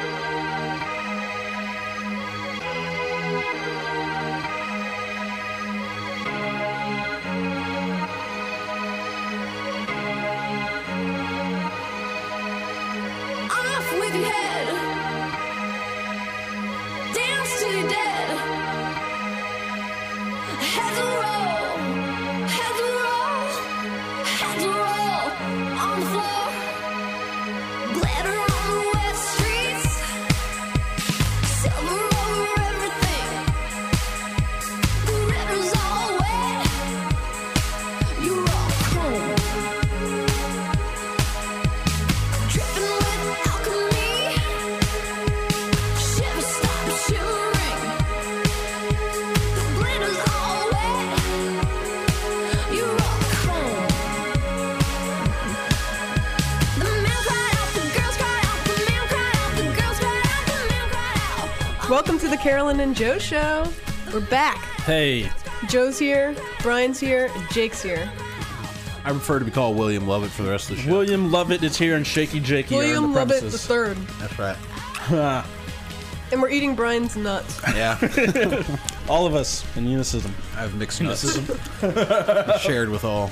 Welcome to the Carolyn and Joe Show. We're back. Hey. Joe's here, Brian's here, and Jake's here. I prefer to be called William Lovett for the rest of the show. William Lovett is here and Shaky Jakey William are in the Lovett premises. the third. That's right. And we're eating Brian's nuts. Yeah. All of us in unison. I have mixed nuts. Shared with all.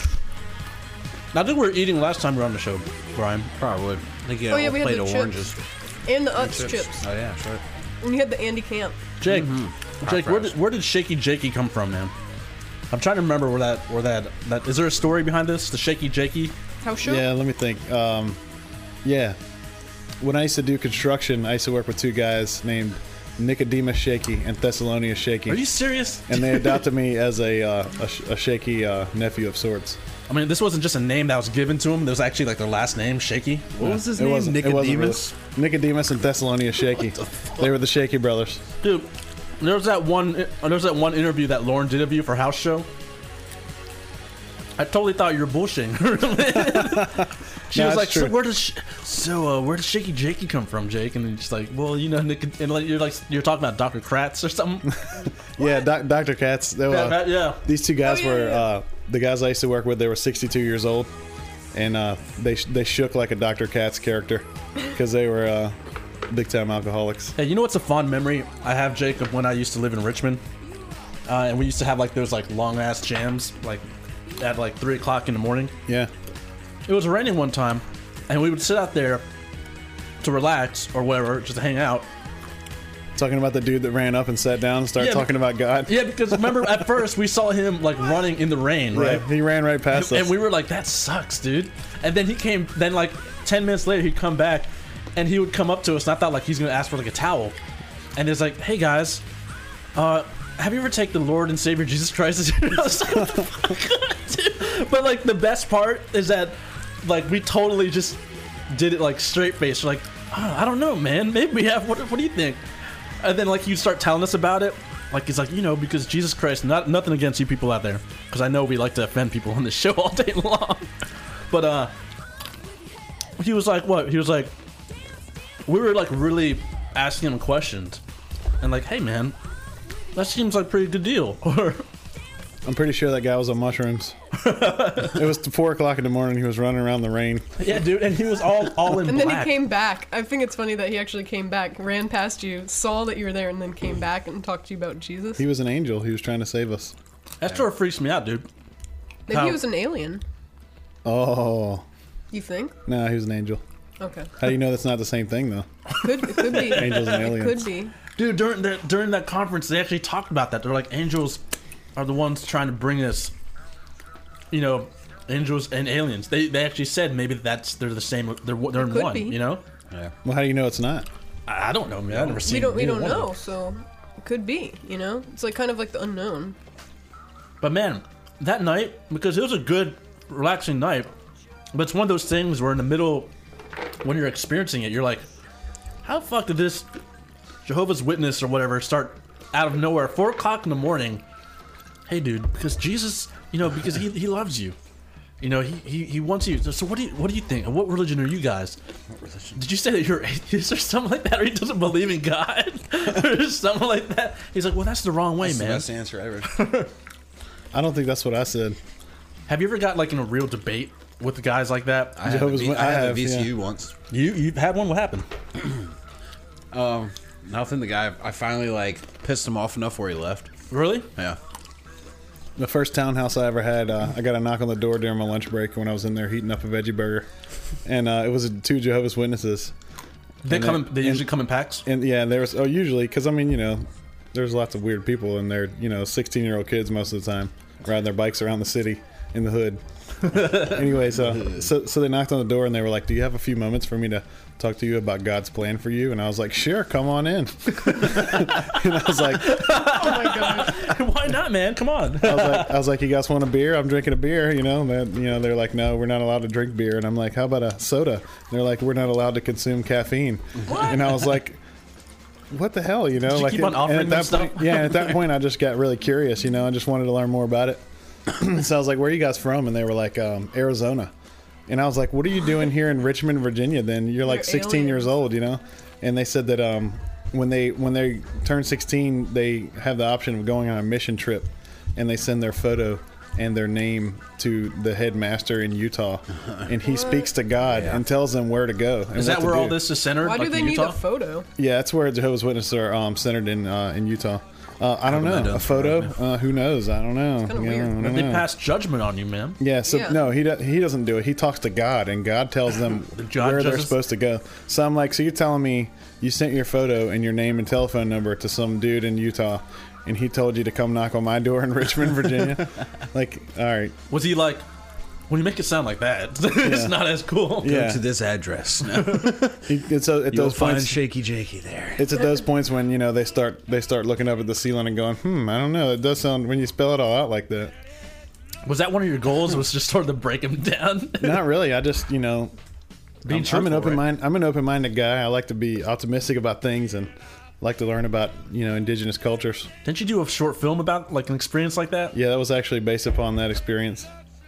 I think we were eating last time we were on the show, Brian. Probably. I think you Oh, had yeah, a we had plate the of chips. oranges. And the Utz chips. Oh, yeah, sure. And you had the Andy Camp. Jake, Jake, Hot fries. where did Shaky Jakey come from, man? I'm trying to remember where that is there a story behind this? The Shaky Jakey? How sure? Yeah, let me think. Yeah. When I used to do construction, I used to work with two guys named Nicodemus Shaky and Thessalonius Shaky. Are you serious? And they adopted me as a Shaky nephew of sorts. I mean, this wasn't just a name that was given to him. There was actually like their last name, Shaky. What was his It name? wasn't Nicodemus? really. Nicodemus and Thessalonius Shaky. They were the Shaky brothers. Dude, there was that one interview that Lauren did of you for House Show. I totally thought you were bullshitting her. She No, was that's like, true. where does Shaky Jakey come from, Jake? And then she's like, well, you know, Nick, and like, you're talking about Dr. Kratz or something. Yeah, Dr. Katz. They were, Yeah. These two guys Oh, yeah, were yeah. the guys I used to work with. They were 62 years old, and they shook like a Dr. Katz character because they were big time alcoholics. Hey, you know what's a fond memory I have, Jake, of when I used to live in Richmond? And we used to have like those like long ass jams, like at like 3 o'clock in the morning. Yeah. It was raining one time, and we would sit out there to relax or whatever, just to hang out. Talking about the dude that ran up and sat down and started Yeah, talking about God. Yeah, because remember at first we saw him like running in the rain, right? Yeah, he ran right past us. And we were like, that sucks, dude. And then then like 10 minutes later he'd come back and he would come up to us, and I thought like he's gonna ask for like a towel. And it's like, hey guys, have you ever taken the Lord and Savior Jesus Christ? I was like, what the fuck? Dude. But like the best part is that like we totally just did it like straight face. We're like, oh, I don't know, man. Maybe we have. What do you think? And then like you start telling us about it. Like he's like, you know, because Jesus Christ. Nothing against you people out there, because I know we like to offend people on this show all day long. But he was like, what? He was like, we were like really asking him questions, and like, hey man, that seems like a pretty good deal. Or I'm pretty sure that guy was on mushrooms. It was 4 o'clock in the morning. He was running around the rain. yeah, dude, and he was all in And then black. he came back. I think it's funny that he actually came back, ran past you, saw that you were there, and then came back and talked to you about Jesus. He was an angel. He was trying to save us. That sort of freaks me out, dude. Maybe how- he was an alien. Oh, You think? no, he was an angel. Okay. How do you know that's not the same thing, though? It could be. Angels and It aliens. could be. Dude, during that conference, they actually talked about that. They're like, angels are the ones trying to bring us, you know, angels and aliens. They actually said maybe they're the same. They're in Could one. be. You know, Well, how do you know it's not? I don't know, man. I've never seen. We don't either one of know, them. so it could be. You know, it's like kind of like the unknown. But man, that night, because it was a good, relaxing night, but it's one of those things where in the middle, when you're experiencing it, you're like, how the fuck did this Jehovah's Witness or whatever start out of nowhere, 4 o'clock in the morning? Hey, dude, because Jesus, you know, because he loves you. You know, he wants you. So what do you think? What religion are you guys? Did you say that you're atheist or something like that, or he doesn't believe in God, or something like that? He's like, well, that's the wrong way, That's the man. best answer ever. I don't think that's what I said. Have you ever got like in a real debate with guys like that? I had Jehovah's a Witness- I VCU have, yeah. once. You've had one. What happened? Nothing. The guy, I finally like pissed him off enough where he left. Really? Yeah. The first townhouse I ever had, I got a knock on the door during my lunch break when I was in there heating up a veggie burger, and it was 2 Jehovah's Witnesses. They usually come in packs. And yeah, there was usually, because I mean, you know, there's lots of weird people, and they're 16-year-old kids most of the time riding their bikes around the city in the hood. Anyways, so they knocked on the door and they were like, "Do you have a few moments for me to talk to you about God's plan for you?" And I was like, "Sure, come on in." And I was like, Oh my god. Why not, man? Come on. I was like, "You guys want a beer? I'm drinking a beer." They're like, "No, we're not allowed to drink beer." And I'm like, "How about a soda?" And they're like, "We're not allowed to consume caffeine." And I was like, what the hell, you know? Did you keep on offering them stuff? Yeah, at that point I just got really curious, you know, I just wanted to learn more about it. So I was like, "Where are you guys from?" And they were like, "Arizona." And I was like, "What are you doing here in Richmond, Virginia then? You're like 16 years old, you know?" And they said that when they turn 16, they have the option of going on a mission trip, and they send their photo and their name to the headmaster in Utah, and he speaks to God and tells them where to go. And Is that where all this is centered? Why do they in need Utah? a photo? Yeah, that's where Jehovah's Witnesses are centered in Utah. I don't know. Sacramento. A photo? Who knows? I don't know. kinda You weird. know, I don't They know. pass judgment on you, man. Yeah, so Yeah. no, he doesn't do it. He talks to God, and God tells them God where they're judges? supposed to go. So I'm like, so you're telling me you sent your photo and your name and telephone number to some dude in Utah, and he told you to come knock on my door in Richmond, Virginia? Like, all right. Was he like, when you make it sound like that, it's not as cool. Yeah. To this address. It's at You'll those find points. Shaky Jakey there. It's at those points when, you know, they start looking up at the ceiling and going, I don't know. It does sound, when you spell it all out like that. Was that one of your goals? Was just sort of to break him down? Not really. I just, you know, Being I'm truthful, an open right? mind. I'm an open-minded guy. I like to be optimistic about things and like to learn about, you know, indigenous cultures. Didn't you do a short film about like an experience like that? Yeah, that was actually based upon that experience.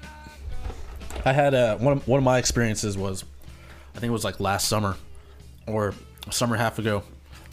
I had one of my experiences was, I think it was like last summer, or a summer and a half ago.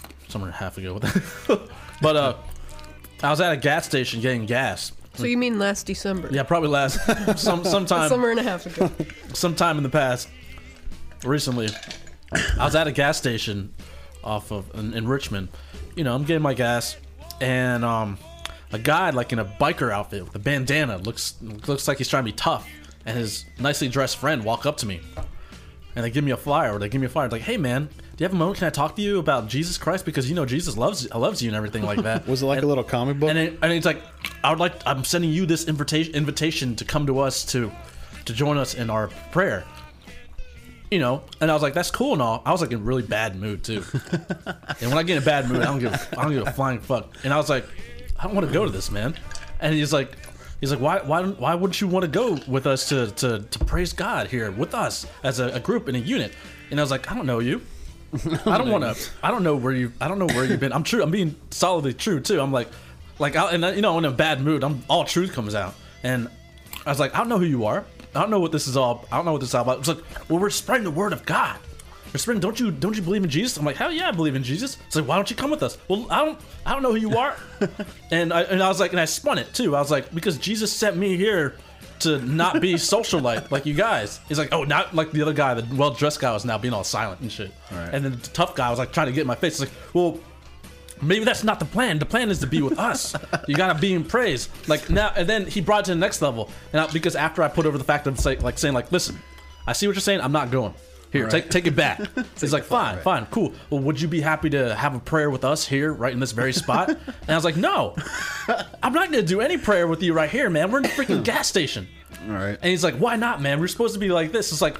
But I was at a gas station getting gas. So you mean last December? Yeah, probably last sometime Summer and a half ago. sometime in the past. Recently, I was at a gas station in Richmond. You know, I'm getting my gas, and a guy like in a biker outfit with a bandana looks like he's trying to be tough, and his nicely dressed friend walk up to me, and they give me a flyer. It's like, "Hey man, do you have a moment? Can I talk to you about Jesus Christ? Because you know Jesus loves you and everything like that." Was it like a little comic book? And it's like, I'm sending you this invitation to come to us to join us in our prayer. You know, and I was like, that's cool and all. I was like in a really bad mood too. And when I get in a bad mood, I don't give a flying fuck. And I was like, I don't want to go to this, man. And he's like, why wouldn't you want to go with us to praise God here with us as a group in a unit? And I was like, I don't know you. I don't know where you've been. I'm being solidly true too. I'm like, in a bad mood, all truth comes out. And I was like, I don't know who you are. I don't know what this is all about. It's like, well, we're spreading the word of God. We're spreading. Don't you believe in Jesus? I'm like, hell yeah, I believe in Jesus. It's like, why don't you come with us? Well, I don't know who you are. and I was like, and I spun it too. I was like, because Jesus sent me here to not be socialite like you guys. He's like, oh, not like the other guy, the well-dressed guy was now being all silent and shit. Right. And then the tough guy was like trying to get in my face. It's like, well, maybe that's not the plan. The plan is to be with us. You gotta be in praise. Like now, and then he brought it to the next level. And because after I put over the fact of saying, listen, I see what you're saying. I'm not going. Here, Right. take it back. He's like, fine, cool. Well, would you be happy to have a prayer with us here, right in this very spot? And I was like, no, I'm not gonna do any prayer with you right here, man. We're in the freaking gas station. All right. And he's like, why not, man? We're supposed to be like this. It's like,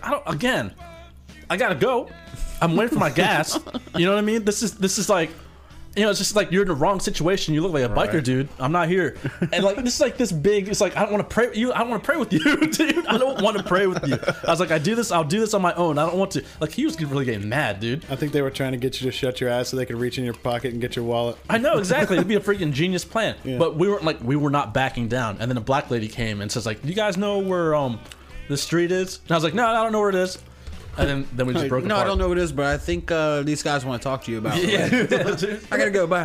I gotta go. I'm waiting for my gas. You know what I mean? This is like, you know, it's just like you're in the wrong situation. You look like a biker, Right. dude. I'm not here. And like this is like this big. It's like I don't want to pray with you. I don't want to pray with you, dude. I don't want to pray with you. I was like, I'll do this on my own. I don't want to. Like he was really getting mad, dude. I think they were trying to get you to shut your eyes so they could reach in your pocket and get your wallet. I know exactly. It'd be a freaking genius plan. Yeah. But we were not backing down. And then a black lady came and says like, "Do you guys know where the street is?" And I was like, "No, I don't know where it is." And then we just broke No, apart. I don't know what it is, but I think these guys want to talk to you about it. Yeah, dude. I gotta go. Bye.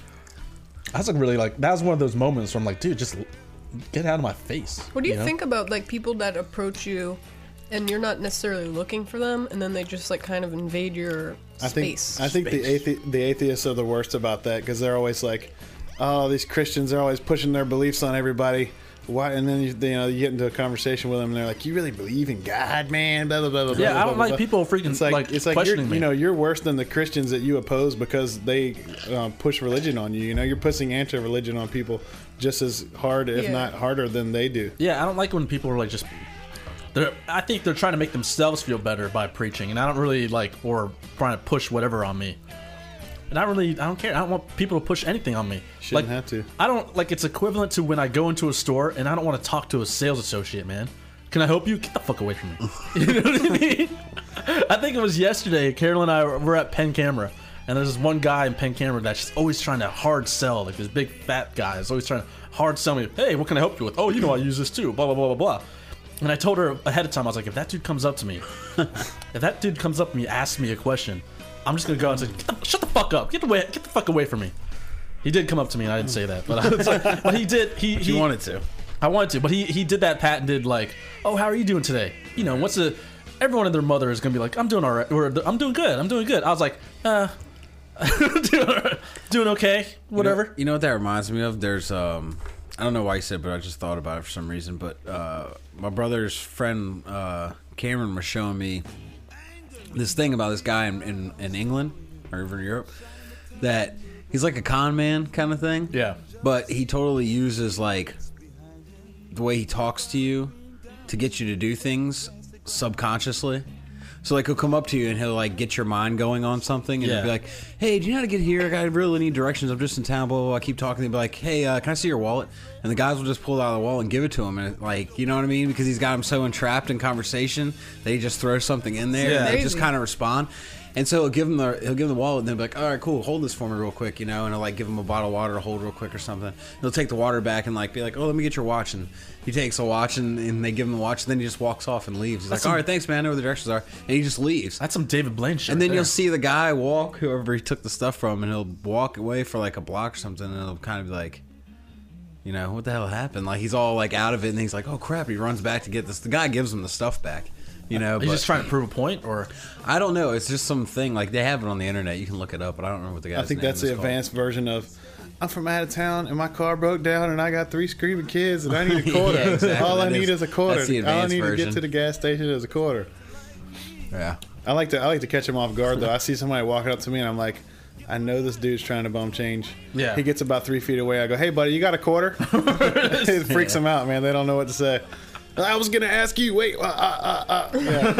I was like really like that was one of those moments where I'm like, dude, just get out of my face. What do you know? think about like people that approach you and you're not necessarily looking for them, and then they just like kind of invade your space. I think the atheists are the worst about that because they're always like, oh, these Christians are always pushing their beliefs on everybody. Why? And then you get into a conversation with them, and they're like, "You really believe in God, man?" Blah blah blah blah. Yeah, blah, I don't blah, like blah. people freaking It's like questioning me. you're worse than the Christians that you oppose because they push religion on you. You know, you're pushing anti-religion on people just as hard, if not harder, than they do. Yeah, I don't like when people are like just. I think they're trying to make themselves feel better by preaching, and I don't really like or trying to push whatever on me. And I don't care. I don't want people to push anything on me. Shouldn't have to. I don't like. It's equivalent to when I go into a store and I don't want to talk to a sales associate. Man, can I help you? Get the fuck away from me. You know what I mean? I think it was yesterday. Carol and I were at Penn Camera, and there's this one guy in Penn Camera that's just always trying to hard sell. Like this big fat guy is always trying to hard sell me. Hey, what can I help you with? Oh, you know I use this too. Blah blah blah blah blah. And I told her ahead of time. I was like, if that dude comes up to me, asks me a question, I'm just gonna go and say, "Shut the fuck up! Get the fuck away from me." He did come up to me, and I didn't say that, but I was like, but he did. He wanted to. I wanted to, but he did that patented like, "Oh, how are you doing today?" You know, everyone and their mother is gonna be like, "I'm doing all right," or "I'm doing good. I'm doing good." I was like, doing okay, whatever. You know what that reminds me of? There's I don't know why you said it, but I just thought about it for some reason. But my brother's friend Cameron was showing me this thing about this guy in England or over in Europe that he's like a con man kind of thing. Yeah. But he totally uses like the way he talks to you to get you to do things subconsciously. So like he'll come up to you and he'll like get your mind going on something and he'll be like, "Hey, do you know how to get here? I really need directions. I'm just in town." Blah blah blah. I keep talking. He'll be like, "Hey, can I see your wallet?" And the guys will just pull it out of the wallet and give it to him, and like, you know what I mean? Because he's got him so entrapped in conversation that he just throws something in there and they just kind of respond. And so he'll give him the wallet and they'll be like, "All right, cool, hold this for me real quick," you know, and he'll like give him a bottle of water to hold real quick or something. He'll take the water back and like be like, "Oh, let me get your watch," and he takes a watch and they give him the watch and then he just walks off and leaves. He's like, "All right, thanks, man. I know where the directions are," and he just leaves. That's some David Blaine shit. And then there. you'll see the guy walk, whoever he took the stuff from, and he'll walk away for like a block or something, and he'll kind of be like, you know, what the hell happened? Like he's all like out of it, and he's like, "Oh crap!" He runs back to get this. The guy gives him the stuff back. You know, he's just trying to prove a point, or I don't know. It's just something like they have it on the internet. You can look it up, but I don't remember what the guy's I think name that's is the called. advanced version of, "I'm from out of town and my car broke down and I got 3 screaming kids and I need a quarter. Yeah, exactly. All I That need is- is a quarter. that's the All I advanced need to version. get to the gas station is a quarter." Yeah. I like to catch him off guard though. I see somebody walking up to me and I'm like, I know this dude's trying to bum change. Yeah. He gets about 3 feet away. I go, "Hey buddy, you got a quarter?" It freaks them out, man. They don't know what to say. "I was gonna ask you. Wait. Yeah.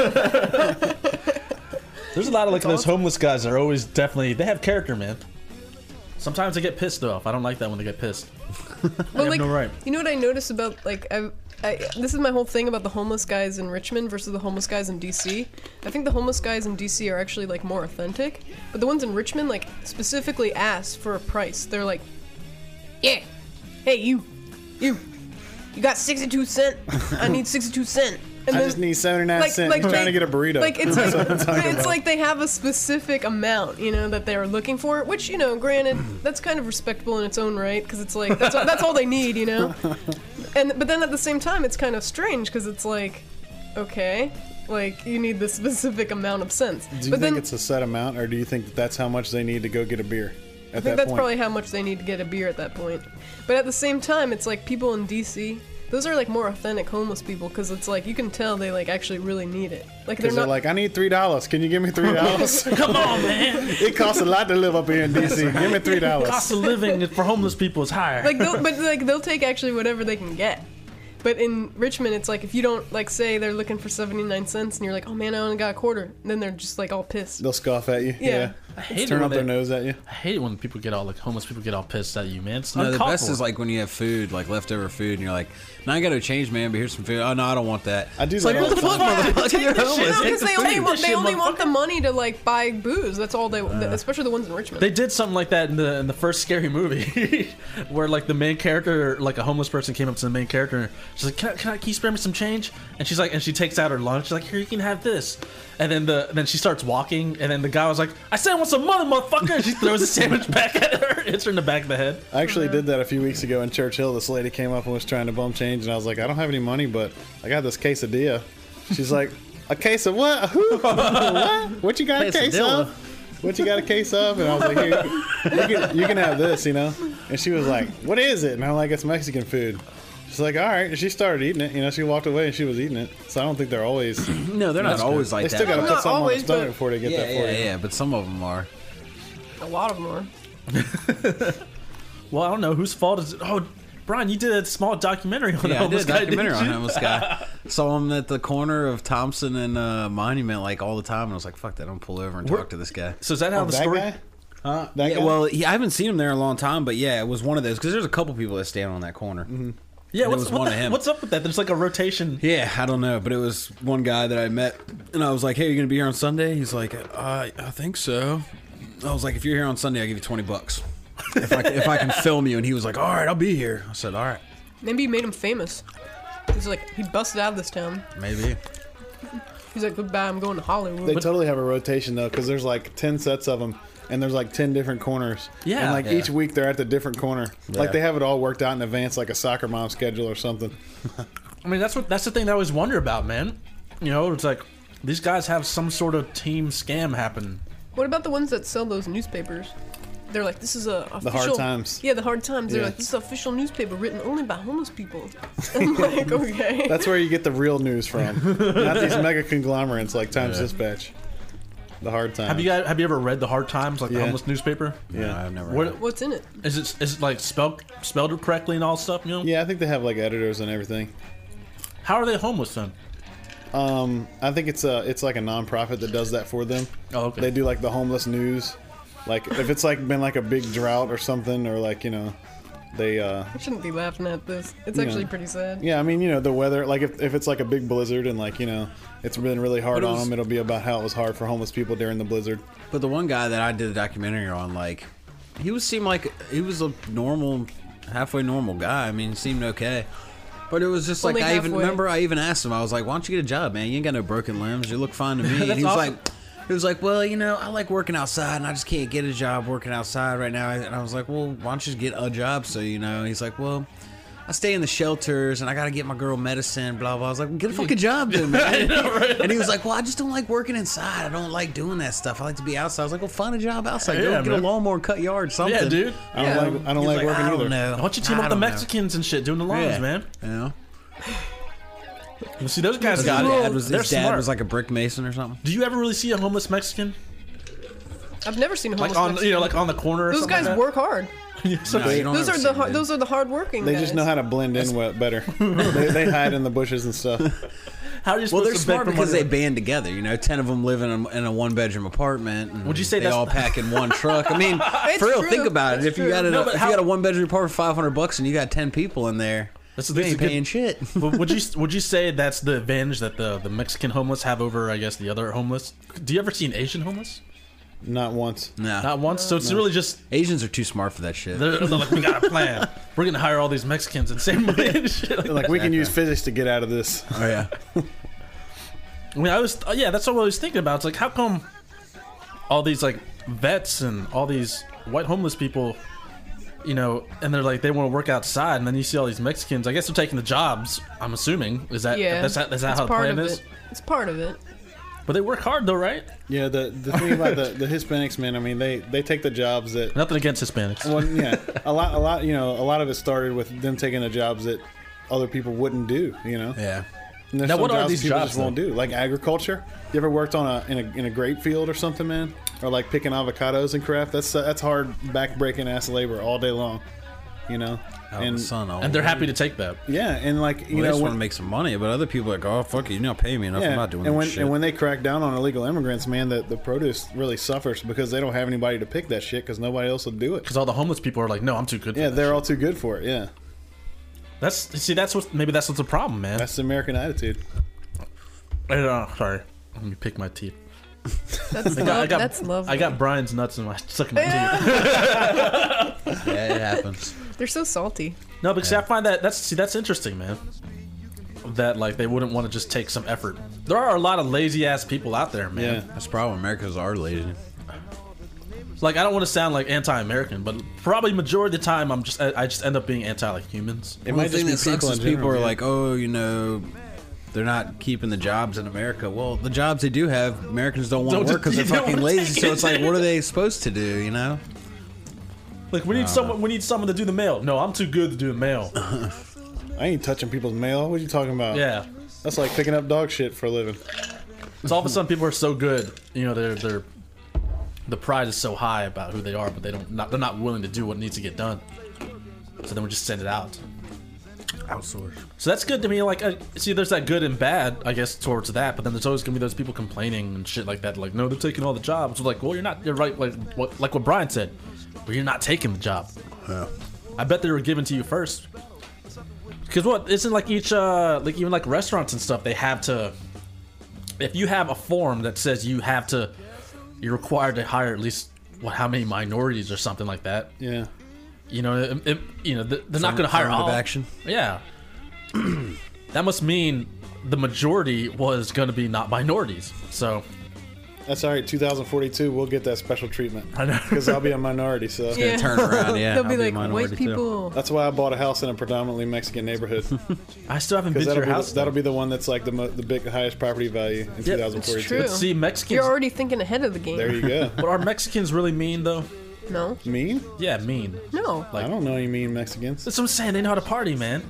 there's a lot of like those homeless guys that are always they have character, man. Sometimes they get pissed off. I don't like that when they get pissed. Well, have like, no right. you know what I noticed about like this is my whole thing about the homeless guys in Richmond versus the homeless guys in DC. I think the homeless guys in DC are actually like more authentic, but the ones in Richmond like specifically ask for a price. They're like, "Yeah, hey you got 62 cent? I need 62 cent." And I just need 79 cents. I'm trying to get a burrito. Like it's like they have a specific amount, you know, that they're looking for. Which, you know, granted, that's kind of respectable in its own right, because it's like that's all they need, you know. But then at the same time, it's kind of strange because it's like, okay, like you need the specific amount of cents. Do you think it's a set amount, or do you think that's how much they need to go get a beer? I think that's probably how much they need to get a beer at that point. But at the same time, it's like people in DC. Those are like more authentic homeless people because it's like you can tell they like actually really need it. Like they're like, "I need $3. Can you give me $3? Come on, man. It costs a lot to live up here in DC. Give me $3." Cost of living for homeless people is higher. Like, they'll take actually whatever they can get. But in Richmond, it's like if you don't like say they're looking for 79 cents and you're like, "Oh man, I only got a quarter," and then they're just like all pissed. They'll scoff at you. Yeah. I hate Turn it up when their nose at you. I hate it when people get all like homeless people get all pissed at you, man. It's No, the uncalled best for. is like when you have food, like leftover food, and you're like, "No, I got to change, man. But here's some food." "Oh no, I don't want that." I do It's that like, all what the the fuck, time. motherfucker? You're homeless. Because they only want motherfucker. the money to like buy booze. That's all they, especially the ones in Richmond. They did something like that in the first Scary Movie, where like the main character, like a homeless person, came up to the main character. And she's like, "Can you spare me some change?" And she's like, and she takes out her lunch. She's like, "Here, you can have this." And then she starts walking, and then the guy was like, "I said I want some money, motherfucker!" And she throws a sandwich back at her, hits her in the back of the head. I actually did that a few weeks ago in Churchill. This lady came up and was trying to bum change, and I was like, "I don't have any money, but I got this quesadilla." She's like, a case of what? Who? What? What you got a case Quesadilla. of? What you got a case of? And I was like, here, you can have this, you know? And she was like, what is it? And I'm like, it's Mexican food. She's like, all right. And she started eating it. You know, she walked away and she was eating it. So I don't think they're always. No, they're not always like They that. still got to Not put something on always, the stomach but- before they get that for you. Yeah, but some of them are. A lot of them are. Well, I don't know whose fault is it. Oh, Brian, you did a small documentary on the Yeah, I did homeless a guy. documentary didn't on you? homeless guy. Saw him at the corner of Thompson and Monument like all the time, and I was like, "Fuck that! I'm gonna pull over and Where- talk to this guy." So is that how the That story? guy? That Yeah, guy? well, I haven't seen him there in a long time, but yeah, it was one of those because there's a couple people that stand on that corner. Yeah, And it what's, was what one the- of him. what's up with that? There's like a rotation. Yeah, I don't know, but it was one guy that I met, and I was like, "Hey, you gonna be here on Sunday?" He's like, "I think so." I was like, "If you're here on Sunday, I'll give you $20 if I can film you." And he was like, "All right, I'll be here." I said, "All right, Maybe he made him famous. He's like, he busted out of this town. maybe." He's like, goodbye, I'm going to Hollywood. They totally have a rotation though, because there's like 10 sets of them, and there's like 10 different corners. Yeah. and like Yeah. each week they're at the different corner. Like Yeah. they have it all worked out in advance, like a soccer mom schedule or something. I mean, that's the thing that I always wonder about, man. You know, it's like these guys have some sort of team scam happen. What about the ones that sell those newspapers? They're like, this is a official... The Hard Times. Yeah, the Hard Times. They're Yeah. like, this is an official newspaper written only by homeless people. I'm like, okay. That's where you get the real news from, not these mega conglomerates like Times Dispatch. The Hard Times. Have you ever read the Hard Times, like the Yeah. homeless newspaper? No, Yeah. I've never. What What's in it? is it like spelled correctly and all stuff? You know? Yeah, I think they have like editors and everything. How are they homeless then? I think it's like a nonprofit that does that for them. Oh, okay. They do like the homeless news. Like if it's like been like a big drought or something, or like they I shouldn't be laughing at this. It's Yeah. actually pretty sad. yeah, I mean the weather. Like if it's like a big blizzard and like it's been really hard But it on was- them, it'll be about how it was hard for homeless people during the blizzard. But the one guy that I did a documentary on, like, seemed like he was a normal, halfway normal guy. I mean, he seemed okay. But it was just like, Only I even halfway. asked him, I was like, why don't you get a job, man? You ain't got no broken limbs. You look fine to me. And That's he was awesome. like, well, I like working outside and I just can't get a job working outside right now. And I was like, well, why don't you just get a job? So, he's like, well, I stay in the shelters and I got to get my girl medicine, blah, blah. I was like, well, get a fucking job then, man. And he was like, well, I just don't like working inside. I don't like doing that stuff. I like to be outside. I was like, well, find a job outside. Go Yeah, get a man. lamower, cut yard, something. Yeah, dude. I Yeah. don't He's like working I either. don't know. Why don't you team I up the don't know. Mexicans and shit doing the lawns, Yeah. man? You know? You see, those guys His got dad it. was, They're his dad smart. was like a brick mason or something. Do you ever really see a homeless Mexican, I've never seen a homeless like on Mexican. like on the corner? Or Those something guys like work hard. that? So No, you don't Those ever are see the them, dude. those are the hardworking They guys. just know how to blend in better. they hide in the bushes and stuff. How are you Well, supposed they're to smart beg for because money? they band together. 10 of them live in a one-bedroom apartment. And Would you say they that's- all pack in one truck? I mean, It's for real, true. think about it. It's If you true. got No, but if how- you got a one-bedroom apartment for $500 and you got 10 people in there, This you is ain't a good- paying shit. But would you say that's the advantage that the Mexican homeless have over, I guess, the other homeless? Do you ever see an Asian homeless? Not once. No, Not once. So it's really just Asians are too smart for that shit. they're like, we got a plan. We're gonna hire all these Mexicans and save money and shit. Like, Like we can use physics to get out of this. Oh yeah, I mean, that's what I was thinking about. It's like, how come all these like vets and all these white homeless people, and they're like they want to work outside, and then you see all these Mexicans. I guess they're taking the jobs. I'm assuming is that Yeah, that's how the it's plan part of is. it. It's part of it. But they work hard though, right? Yeah, the thing about the Hispanics, man. I mean, they take the jobs that. Nothing against Hispanics. Well, yeah, a lot. A lot of it started with them taking the jobs that other people wouldn't do. yeah. And there's Now, some what are jobs these people jobs, just won't do, like agriculture. You ever worked on in a grape field or something, man? Or like picking avocados and crap? That's hard, back-breaking ass labor all day long. And son, And they're happy to take that. Yeah, and like Well, they just want when, to make some money, but other people are like, oh fuck it, you're not paying me enough. I'm not doing and that when shit. and when they crack down on illegal immigrants, man, the produce really suffers because they don't have anybody to pick that shit because nobody else will do it. Because all the homeless people are like, no, I'm too good for Yeah, that they're shit." all too good for it. Yeah, That's what's the problem, man. that's the American attitude. Sorry. Let me pick my teeth. That's I love. got, That's lovely. I got Brian's nuts in my stuck in my teeth. Yeah, it happens. They're so salty. No, because I find that's interesting, man. That like they wouldn't want to just take some effort. There are a lot of lazy ass people out there, man. Yeah, That's the problem. Americans are lazy. Like I don't want to sound like anti-American, but probably majority of the time I just end up being anti like humans. it Well, might the thing that just be sucks people is in people general, are yeah. like, oh, they're not keeping the jobs in America. Well, the jobs they do have, Americans don't want Don't- to work because they're you don't fucking wanna lazy. take So it. it's like, what are they supposed to do? You know? Like we need someone. We need someone to do the mail. No, I'm too good to do the mail. I ain't touching people's mail. What are you talking about? Yeah. That's like picking up dog shit for a living. So all of a sudden, people are so good. You know, they're the pride is so high about who they are, but they're not willing to do what needs to get done. So then we just send it out. Outsource. So that's good to me. Like, see, there's that good and bad, I guess, towards that. But then there's always gonna be those people complaining and shit like that. Like, no, they're taking all the jobs. So like, well, you're not. You're right. Like what Brian said. Well, you're not taking the job. Yeah. I bet they were given to you first. Because what isn't like each like even like restaurants and stuff, they have to. If you have a form that says you're required to hire at least how many minorities or something like that. Yeah. You know, they're not going to hire all. Affirmative action. Yeah. That must mean the majority was going to be not minorities. So That's all right. 2042, we'll get that special treatment. I know. Because I'll be a minority, so. Yeah. Turn around, yeah. They'll be I'll a like, minority, white too. people. That's why I bought a house in a predominantly Mexican neighborhood. I still haven't been Because to your house. that'll be the one that's like the big highest property value in Yeah, 2042. it's true. But see, Mexicans. You're already thinking ahead of the game. There you go. But are Mexicans really mean though? No. Mean? Yeah, mean. No. Like- I don't know any mean Mexicans. That's what I'm saying. They know how to party, man.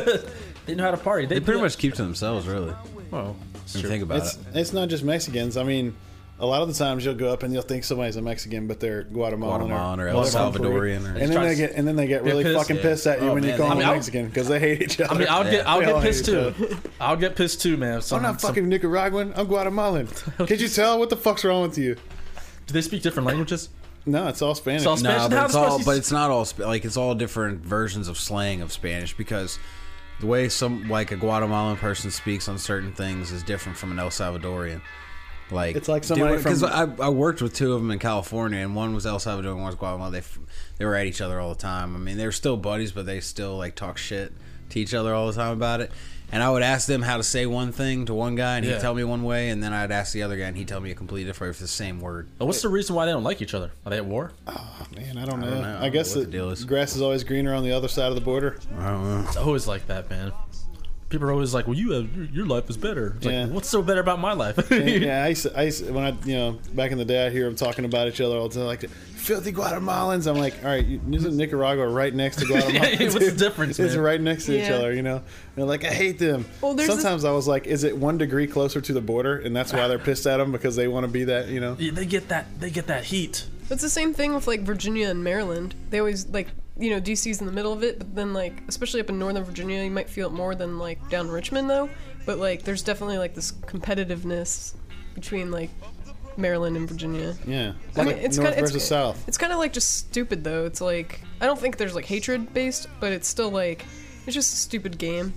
They know how to party. They pretty much keep to themselves, really. Well, it's When you true. think about It's not just Mexicans. I mean, a lot of the times you'll go up and you'll think somebody's a Mexican, but they're Guatemalan, Guatemalan or or El they're from Peru. Salvadorian or- And then they get really pissed? fucking Yeah. pissed at you Oh, when you man, call they- them I mean, Mexican because they hate each other. I mean, I'll Yeah. I'll They get all pissed hate too. I'll get pissed too, man. If I'm not fucking Nicaraguan. I'm Guatemalan. Can't you tell? What the fuck's wrong with you? Do they speak different languages? No, it's all Spanish. It's all Spanish. No, How but it's does all, supposed to- but it's not all like it's all different versions of slang of Spanish because the way some like a Guatemalan person speaks on certain things is different from an El Salvadorian. Like It's like somebody because from- I worked with two of them in California, and one was El Salvadorian, one was Guatemalan. They were at each other all the time. I mean, they were still buddies, but they still like talk shit to each other all the time about it. And I would ask them how to say one thing to one guy, and he'd Yeah. tell me one way, and then I'd ask the other guy, and he'd tell me a completely different way for the same word. What's the reason why they don't like each other? Are they at war? Man, I don't know. don't know. I guess What the the deal is. grass is always greener on the other side of the border. I don't know. It's always like that, man. People are always like, "Well, your life is better." It's Yeah. like, what's so better about my life? Yeah, I used to, when I, back in the day, I hear them talking about each other all the time, like, filthy Guatemalans. I'm like, all right, isn't Nicaragua right next to Guatemala? Yeah, what's the difference, It's man? right next to each Yeah. other, And they're like, I hate them. Well, there's Sometimes I was like, is it 1 degree closer to the border, and that's why they're pissed at them because they want to be that, Yeah, they get that heat. It's the same thing with like Virginia and Maryland. They always like, DC's in the middle of it, but then like, especially up in Northern Virginia, you might feel it more than like down in Richmond though. But like, there's definitely like this competitiveness between like Maryland and Virginia. Yeah. I mean, Like it's North kind of versus South. It's kind of like just stupid though. It's like I don't think there's like hatred based, but it's still like it's just a stupid game.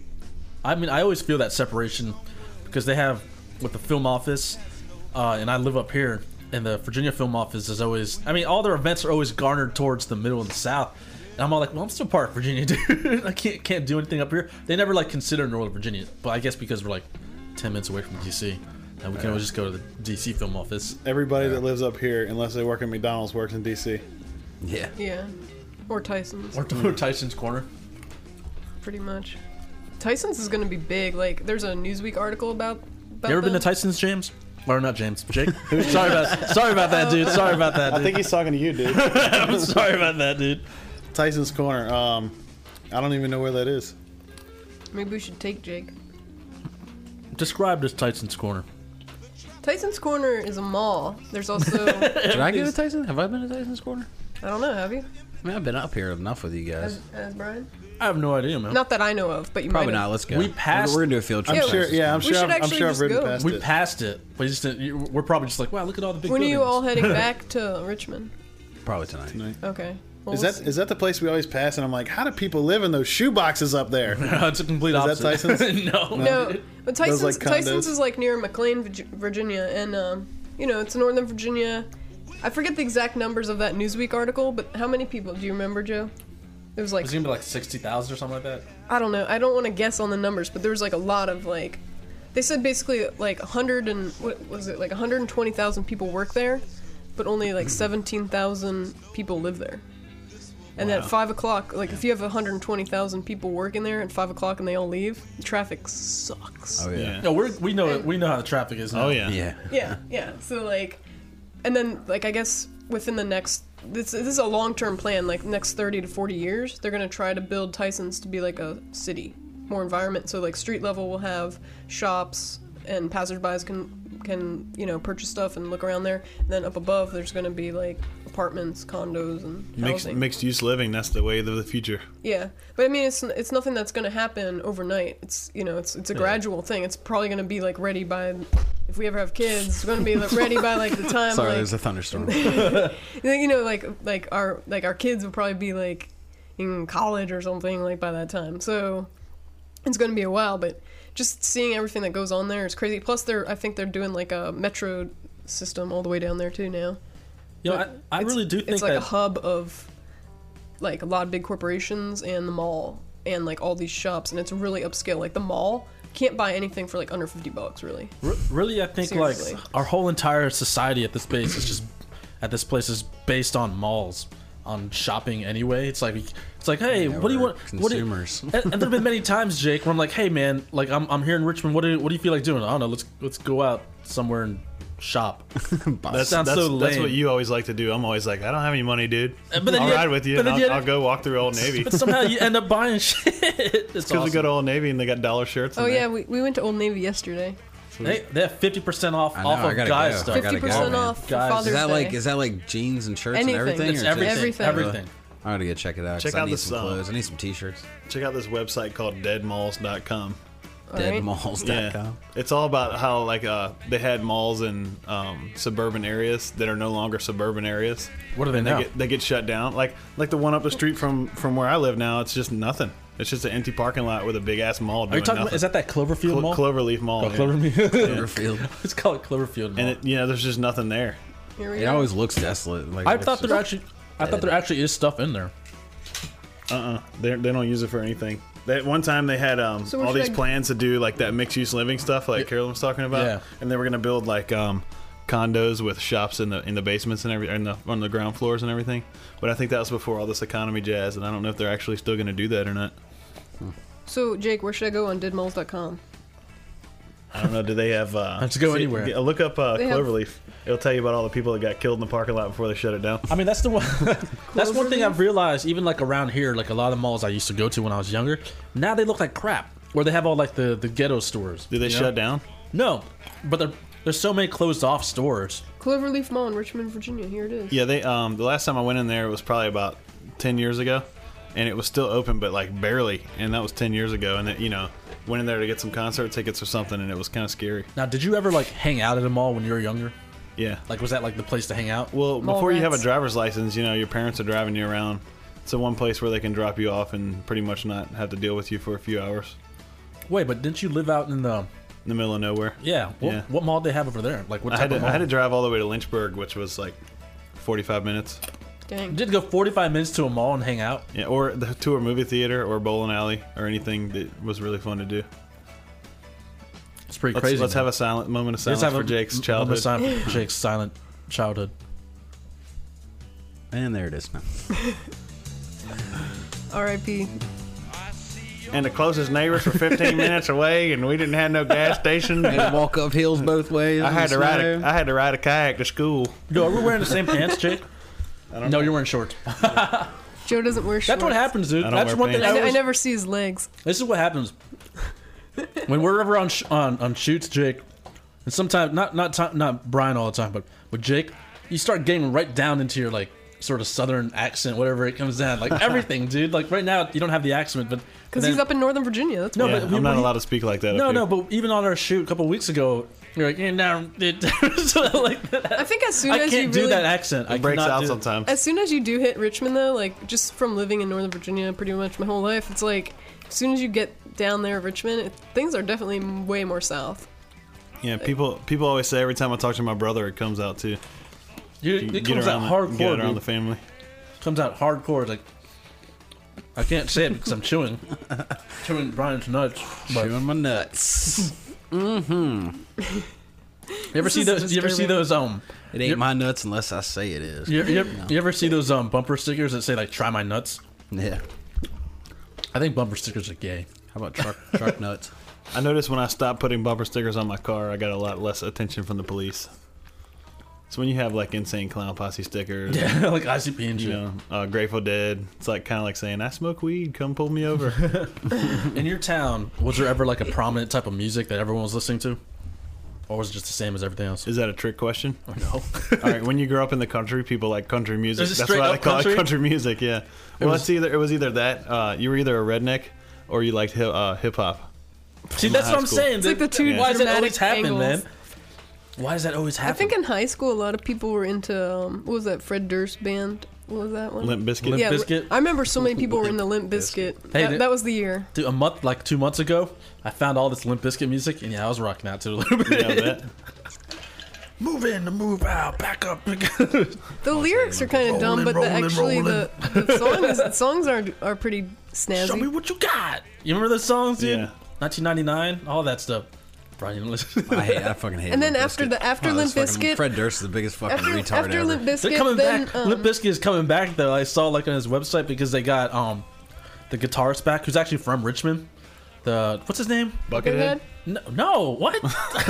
I mean, I always feel that separation because they have with the film office, and I live up here, and the Virginia film office is always. I mean, all their events are always garnered towards the middle and the south. And I'm all like, well, I'm still part of Virginia, dude. I can't do anything up here. They never like consider Northern Virginia, but I guess because we're like 10 minutes away from DC, and we can always just go to the DC film office. Everybody that lives up here, unless they work at McDonald's, works in D.C. Yeah. Yeah, or Tyson's, Or Tyson's Corner. pretty much. Tyson's is gonna be big. Like, there's a Newsweek article about. You ever been to them. Tyson's, James? Or not James, Jake? sorry about that, dude. Sorry about that, I dude. think he's talking to you, dude. I'm sorry about that, dude. Tyson's Corner. I don't even know where that is. Maybe we should take Jake. Describe this Tyson's Corner. Tyson's Corner is a mall. There's also Did I go to Tyson? Have I been to Tyson's Corner? I don't know. Have you? I mean, I've been up here enough with you guys. As Brian? I have no idea, man. Not that I know of, but you Probably might not. have. Let's go. We passed- We're gonna do a field trip. I'm to sure- Tyson's Yeah, I'm We sure. should I'm actually sure I've just ridden go. past We it. passed it, but we're probably just like, wow, look at all the big When are buildings. you all heading back to Richmond? Probably tonight. Okay. Well, Is that the place we always pass? And I'm like, how do people live in those shoe boxes up there? It's a complete Is opposite. that Tyson's? no. No, but Tyson's, like, condos? Tyson's is like near McLean, Virginia, and it's Northern Virginia. I forget the exact numbers of that Newsweek article, but how many people do you remember, Joe? It was like It's gonna be like 60,000 or something like that. I don't know. I don't want to guess on the numbers, but there was like a lot of like. They said basically like 100 and what was it like 120,000 people work there, but only like 17,000 people live there. And then at 5 o'clock, like if you have 120,000 people working there at 5 o'clock and they all leave, the traffic sucks. Oh yeah. No, we know how the traffic is now. Oh yeah. Yeah. Yeah. So like, and then like I guess within the next, this is a long-term plan. Like next 30 to 40 years, they're gonna try to build Tyson's to be like a city, more environment. So like street level will have shops and passersby can purchase stuff and look around there. And then up above, there's gonna be like apartments, condos, and housing. Mixed use living. That's the way of the future. Yeah, but I mean, it's nothing that's going to happen overnight. It's it's a gradual thing. It's probably going to be like ready by, if we ever have kids, it's going to be like ready by like the time. Sorry, like, there's a thunderstorm. like our kids will probably be like in college or something like by that time. So it's going to be a while, but just seeing everything that goes on there is crazy. Plus, I think they're doing like a metro system all the way down there too now. I really do think it's like that a hub of like a lot of big corporations and the mall and like all these shops, and it's really upscale. Like the mall can't buy anything for like under $50 really. Really, I think Seriously. like our whole entire society at this place is based on malls, on shopping anyway. It's like hey, Yeah, what do you we're want? consumers. And there've been many times, Jake, where I'm like, hey man, like I'm here in Richmond. What do you feel like doing? I don't know. Let's go out somewhere and shop. That sounds so lame. That's what you always like to do. I'm always like, I don't have any money, dude. But then I'll you- ride with you. but And then you- I'll go walk through Old Navy. But somehow you end up buying shit. It's Because awesome. we go to Old Navy and they got dollar shirts. Oh in yeah, there. we went to Old Navy yesterday. They have 50% off I know, off I of gotta guys go. stuff. I gotta go, 50% man. off for Guys. Father's Day. Is that like jeans and shirts Anything. and everything? It's or everything. just- Everything. I gotta go check it out. 'cause Check I out need this, some clothes. I need some t-shirts. Check out this website called deadmalls.com. All right. Deadmalls.com. Yeah, it's all about how like they had malls in suburban areas that are no longer suburban areas. What are they and now? They get shut down. Like the one up the street from where I live now. It's just nothing. It's just an empty parking lot with a big ass mall. Are Doing you talking about, nothing. is that Cloverfield Mall? Cloverleaf Mall? Oh, yeah. Cloverfield. Cloverfield. It's called Cloverfield Mall. And there's just nothing there. Here we It go. always looks desolate. Like, I it's thought just- there actually is stuff in there. They don't use it for anything. At one time they had So where all should these I- plans to do like that mixed use living stuff, like Carolyn was talking about. Yeah. And they were gonna build like condos with shops in the basements and on the ground floors and everything. But I think that was before all this economy jazz, and I don't know if they're actually still gonna do that or not. So Jake, where should I go on deadmalls.com? I don't know. Do they have? Let's go anywhere. Look up They have- Cloverleaf. It'll tell you about all the people that got killed in the parking lot before they shut it down. I mean, that's the one. That's one thing I've realized. Even like around here, like a lot of the malls I used to go to when I was younger, now they look like crap. Where they have all like the ghetto stores. Did they you know? shut down? No, but there's so many closed off stores. Cloverleaf Mall in Richmond, Virginia. Here it is. Yeah, they. The last time I went in there, it was probably about 10 years ago, and it was still open, but like barely. And that was 10 years ago. And went in there to get some concert tickets or something, and it was kind of scary. Now, did you ever like hang out at a mall when you were younger? Yeah. Like, was that like the place to hang out? Well, Mall before you have a rats. driver's license, your parents are driving you around. It's the one place where they can drop you off and pretty much not have to deal with you for a few hours Wait, but didn't you live out in the? in the middle of nowhere. Yeah. Yeah. What mall do they have over there? Like, what I type had of mall? to drive all the way to Lynchburg, which was like 45 minutes. Dang. You did go 45 minutes to a mall and hang out. Yeah, or to a movie theater or bowling alley or anything that was really fun to do. It's pretty crazy. Let's man. have a silent moment of Let's silence have for a Jake's moment childhood. of silence for Jake's silent childhood. And there it is now. R.I.P. And the closest neighbors were 15 minutes away, and we didn't have no gas station. Had to walk up hills both ways. I in had the to ride. snow. I had to ride a kayak to school. Yo, are we wearing the same pants, Jake? No, you're wearing shorts. Joe doesn't wear shorts. That's what happens, dude. I don't That's wear one thing. pants. I I always, never see his legs. This is what happens when we're ever on shoots, Jake. And sometimes not Brian all the time, but with Jake, you start getting right down into your like sort of southern accent, whatever it comes down, like everything, dude. Like right now, you don't have the accent, but Because then- he's up in Northern Virginia. That's No, why. Yeah, but we- I'm not we- allowed to speak like that. No, up no, here. but even on our shoot a couple weeks ago, you're like, now, so like that. I think as soon I as can't you do really, that accent. I It breaks cannot out do- sometimes. as soon as you do hit Richmond, though, like just from living in Northern Virginia pretty much my whole life, it's like as soon as you get down there, Richmond, things are definitely way more south. Yeah, people always say every time I talk to my brother, it comes out too. It comes out hardcore. Get around dude. the family. Comes out hardcore. It's like I can't say it because I'm chewing Brian's nuts. But Chewing my nuts. You ever see those? You ever see those? It ain't my nuts unless I say it is. You ever see those bumper stickers that say like "Try my nuts"? Yeah. I think bumper stickers are gay. How about truck nuts? I noticed when I stopped putting bumper stickers on my car, I got a lot less attention from the police. So when you have like Insane Clown Posse stickers, Yeah, like ICP and you shit. know, Grateful Dead, it's like kind of like saying, "I smoke weed, come pull me over." In your town, was there ever like a prominent type of music that everyone was listening to, or was it just the same as everything else? Is that a trick question? No. All right, when you grow up in the country, people like country music. Is it That's straight why up they call country? it country music. Yeah. Well, it was either that you were either a redneck or you liked hip hop. See, that's what I'm school. saying. It's like the two Why does that dramatic always happen, angles. man? Why does that always happen? I think in high school, a lot of people were into what was that Fred Durst band? What was that one? Limp Bizkit. yeah, Bizkit? I remember so many people were in the Limp Bizkit. Hey, That was the year. Dude, like 2 months ago, I found all this Limp Bizkit music, and yeah, I was rocking out to it a little bit. Yeah, I bet. Move in, to move out, back up. The lyrics are kind of dumb, but rolling, the songs are pretty snazzy. Show me what you got. You remember those songs, dude? Yeah. 1999, all that stuff. Brian, you don't listen. I fucking hate. And then Limp after Bizkit. Limp this fucking- Bizkit- Fred Durst is the biggest fucking retard After ever. Limp They're Bizkit, coming then back. Limp Bizkit is coming back though. I saw like on his website because they got the guitarist back who's actually from Richmond. What's his name? Buckethead. No, what? I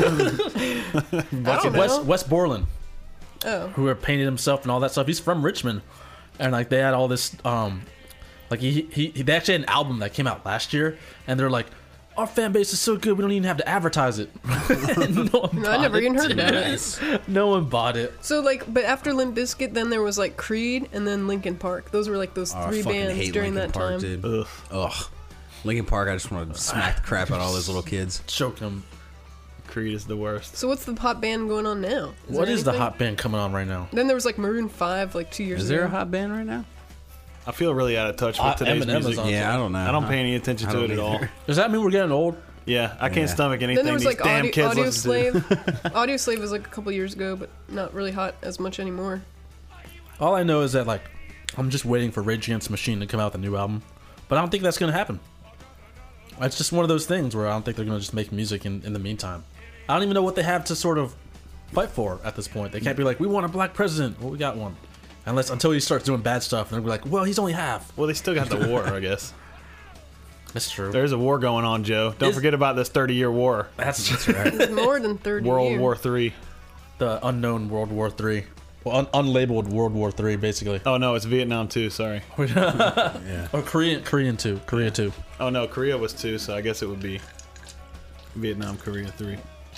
don't know. Wes Borland, Oh, who had painted himself and all that stuff. He's from Richmond, and like they had all this like they actually had an album that came out last year, and they're like, our fan base is so good we don't even have to advertise it. No, I never even heard about it. No one bought it. So but after Limp Bizkit, then there was like Creed and then Linkin Park. Those were like those Oh, I three fucking bands hate during Linkin that Park, time. dude. Ugh. Ugh. Linkin Park, I just want to smack the crap out of all those little kids. Choke him. Creed is the worst. So what's the hot band going on now? What there is the anything? hot band coming on right now? Then there was like Maroon 5 like 2 years Is ago. there a hot band right now? I feel really out of touch with today's Eminem is music. on. Yeah, I don't know. I don't pay any attention I to don't it at all. either. Does that mean we're getting old? Yeah, I can't Yeah. stomach anything Then there was these like damn kids Audio listen to. Slave. Audio Slave was like a couple years ago, but not really hot as much anymore. All I know is that like I'm just waiting for Rage Against the Machine to come out with a new album, but I don't think that's gonna happen. It's just one of those things where I don't think they're gonna just make music in the meantime. I don't even know what they have to sort of fight for at this point. They can't be like, we want a black president. Well, we got one. Until he starts doing bad stuff, and they'll be like, well, he's only half. Well, they still got the war, I guess. That's true. There's a war going on, Joe. Don't forget about this 30-year war. That's right. It's more than 30 World years. War III. The unknown World War III. Well, unlabeled World War III, basically. Oh, no, it's Vietnam too. Sorry. Yeah. Or Korea 2. Oh, no, Korea was 2, so I guess it would be Vietnam, Korea 3.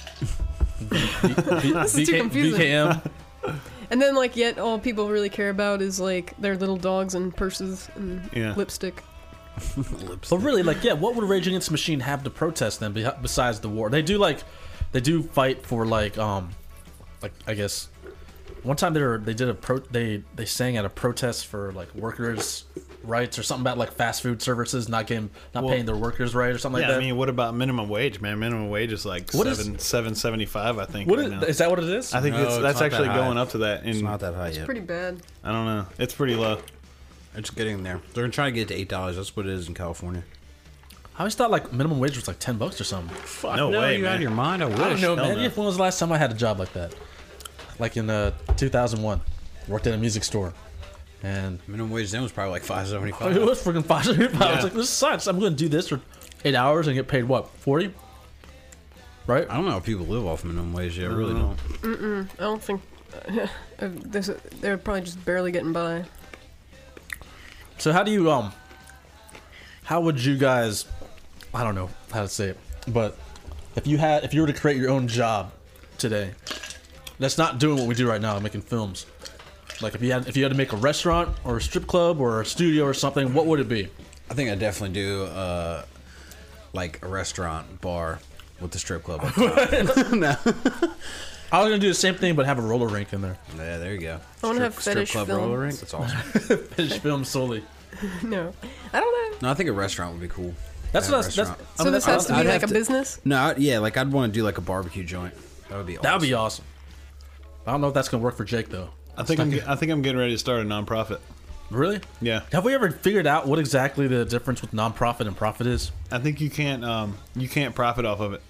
This is too confusing. VKM. And then like yet all people really care about is like their little dogs and purses and Yeah. lipstick. But really, like, yeah, what would Rage Against the Machine have to protest then besides the war? They do fight for like I guess one time they sang at a protest for like workers' rights or something about like fast food services not paying their workers right or something Yeah, like that. I mean, what about minimum wage, man? Minimum wage is like What is- $7.75, I think. What right now. is that? What it is? I think No, it's that's not actually that high. going up to that. It's In not that high yet. Pretty bad. I don't know. It's pretty low. It's getting there. They're gonna try to get it to $8. That's what it is in California. I always thought like minimum wage was like $10 or something. Fuck No way, you out man. of your mind? I wish. I don't know, hell man. no. When was the last time I had a job like that? Like in 2001, worked at a music store, and Minimum wage then was probably like it $5.75. was freaking $5. I Yeah. was like, this sucks. I'm going to do this for 8 hours and get paid what, 40? Right? I don't know if people live off minimum wage yet. I really don't. I don't think they're probably just barely getting by. So how do you how would you guys, I don't know how to say it, but if you were to create your own job today, that's not doing what we do right now, making films. Like if you had to make a restaurant or a strip club or a studio or something, what would it be? I think I definitely do like a restaurant bar with the strip club up top. I was gonna do the same thing, but have a roller rink in there. Yeah, there you go. I wanna have strip fetish club films. roller rink. That's awesome. Finish film solely. No, I don't know. No, I think a restaurant would be cool. That's Yeah, what I was. restaurant. So this has to be I'd like have a to- business. No, yeah, like I'd want to do like a barbecue joint. That would be awesome. That would be awesome. I don't know if that's gonna work for Jake though. I think I'm getting ready to start a nonprofit. Really? Yeah, Have we ever figured out what exactly the difference with nonprofit and profit is? I think you can't profit off of it.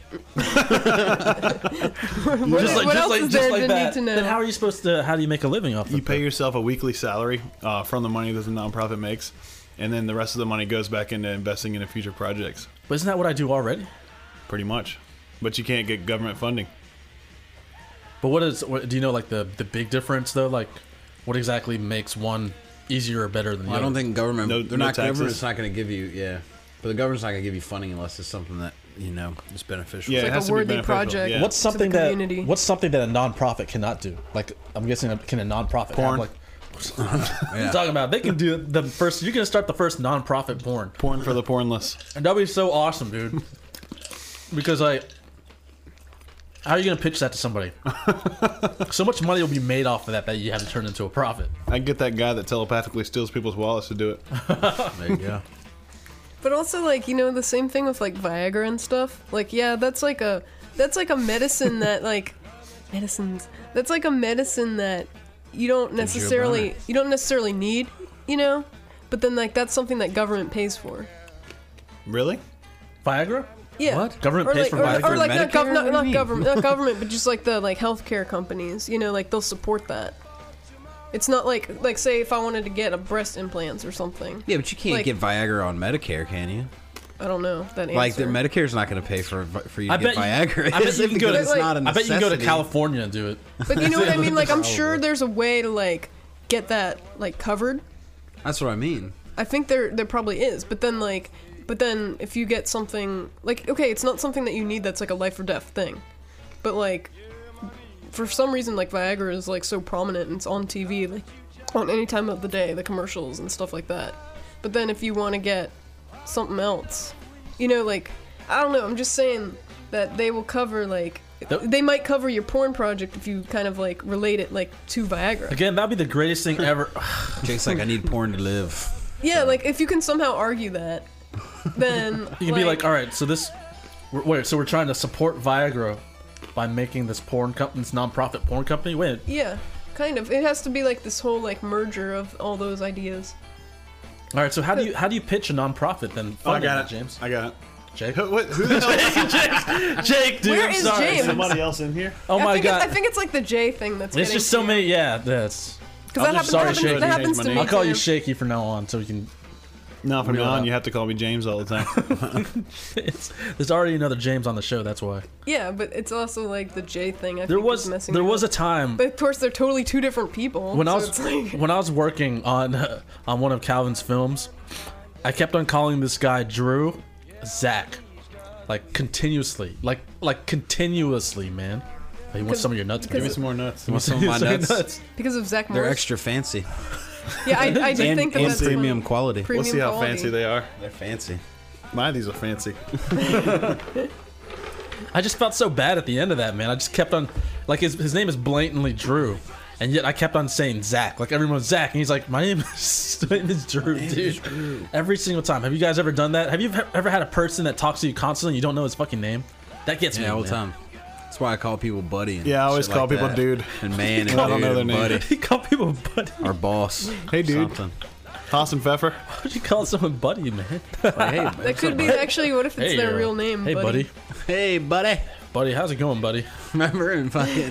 What else is there to need to know? Then how are you supposed to? How do you make a living off? You of pay it? yourself a weekly salary from the money that the nonprofit makes, and then the rest of the money goes back into investing into future projects. But isn't that what I do already? Pretty much, but you can't get government funding. But what do you know? Like the big difference though? Like what exactly makes one easier or better than the I other? don't think government. No taxes. Government's not going to give you. Yeah, but the government's not going to give you funding unless it's something that is beneficial. Yeah, It's it like has a to be worthy beneficial, project. yeah. What's to the something that community. What's something that a nonprofit cannot do? Like I'm guessing, can a nonprofit Porn. have what I'm talking about? They can do the first. You can start the first nonprofit porn, Porn for the pornless. and that'd be so awesome, dude. Because how are you gonna pitch that to somebody? So much money will be made off of that you have to turn into a profit. I get that guy that telepathically steals people's wallets to do it. There you go. But also, like, the same thing with, like, Viagra and stuff. Like, yeah, that's like a medicine that, like, that's like a medicine that you don't necessarily need, But then, like, that's something that government pays for. Really? Viagra? Yeah. What? Government pays for Viagra? Or like Medicare? What do you not mean? government, but just like the like healthcare companies, like they'll support that. It's not like say if I wanted to get a breast implants or something. Yeah, but you can't Like- get Viagra on Medicare, can you? I don't know that answer. Like, Medicare's not going to pay for you to get Viagra. I bet you can go to. It's not a I bet you can go to necessity. California and do it. But you know what I mean? Like I'm sure there's a way to like get that like covered. That's what I mean. I think there probably is, but then if you get something like okay, it's not something that you need that's like a life or death thing, but like for some reason like Viagra is like so prominent and it's on TV like on any time of the day, the commercials and stuff like that. But then if you want to get something else, like I don't know, I'm just saying that they will cover like they might cover your porn project if you kind of like relate it like to Viagra. Again, that'd be the greatest thing ever. Jake's like, I need porn to live. Yeah, like if you can somehow argue that, then You can be like, all right, so we're trying to support Viagra by making this this nonprofit porn company. Wait, yeah, kind of. It has to be like this whole like merger of all those ideas. all right, so how do you pitch a nonprofit then? Oh, I Funding got that, it, James. I got it. Jake. Who the hell? Jake, dude. Where I'm is sorry. James? Somebody else in here? Oh my I god. think it's like the J thing that's. It's getting just so to many. you. Yeah, that's. 'Cause that happens. sorry, That Shaky. happens, that happens to Change me. my I'll call you too. Shaky from now on, so we can. No, from Real now on, out. you have to call me James all the time. There's already another James on the show. That's why. Yeah, but it's also like the J thing. I There think was is messing there me was a up. time But of course, they're totally two different people. when I so was it's like, when I was working on one of Calvin's films, I kept on calling this guy Drew Zach, like continuously, like continuously, man. He wants some of your nuts. Give me man. some more nuts. You want some of my Some of your nuts? because of Zach They're Morris. extra fancy. Yeah, I did And, think that and that's premium funny. quality. We'll see how quality. fancy they are. They're fancy. Mine, these are fancy. I just felt so bad at the end of that, man. I just kept on, like, his name is blatantly Drew, and yet I kept on saying Zach. Like, everyone's Zach, and he's like, my name is Drew, dude. Every single time. Have you guys ever done that? Have you ever had a person that talks to you constantly and you don't know his fucking name? That gets me, Yeah, all the man. time. That's why I call people buddy. And Yeah, I always shit call like people that. dude. And man and I don't know dude their and name. buddy. You call people buddy. Or boss. Hey, dude. Something. Haas and Pfeffer. Why would you call someone buddy, man? Like, hey, That could be actually. What if it's Hey, their real name? Hey, buddy. Hey, buddy. Buddy, how's it going, buddy? Remember in fucking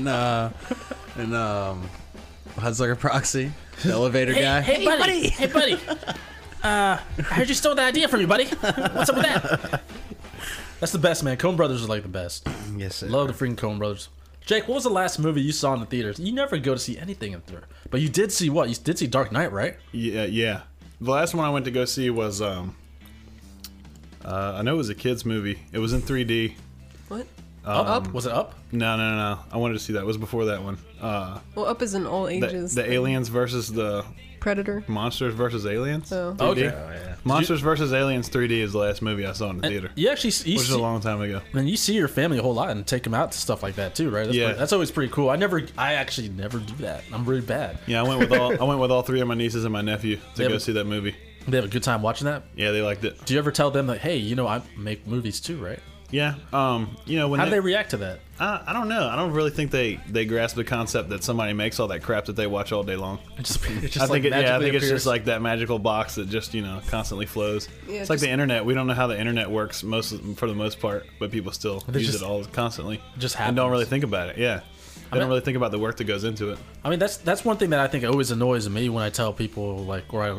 Hudsucker Proxy, the elevator guy. Hey, buddy. Hey, buddy. I heard you stole that idea from me, buddy. What's up with that? That's the best, man. Coen Brothers are like the best. Yes, sir. Love the freaking Coen Brothers. Jake, what was the last movie you saw in the theaters? You never go to see anything in the theater, but you did see what? You did see Dark Knight, right? Yeah. The last one I went to go see was, I know it was a kid's movie. It was in 3D. What? Up? Was it Up? No. I wanted to see that. It was before that one. Well, Up is in all ages. The aliens versus the Predator. monsters versus aliens. Oh. 3D. Okay. Monsters versus Aliens 3D is the last movie I saw in the theater, You actually, you which is see, a long time ago. then you see your family a whole lot and take them out to stuff like that too, right? That's Yeah. that's always pretty cool. I actually never do that. I'm really bad. Yeah, I went with all three of my nieces and my nephew to Yeah, go but- see that movie. They have a good time watching that. Yeah, they liked it. Do you ever tell them like, hey, I make movies too, right? Yeah. You know, when How do they react to that? I don't know. I don't really think they grasp the concept that somebody makes all that crap that they watch all day long. It just I think like I think it's appears. just like that magical box that just constantly flows. Yeah, it's like just- the internet. We don't know how the internet works for the most part, but people still use just- it all constantly. just and don't happens. really think about it. Yeah, they don't really think about the work that goes into it. I mean, that's one thing that I think always annoys me when I tell people like, when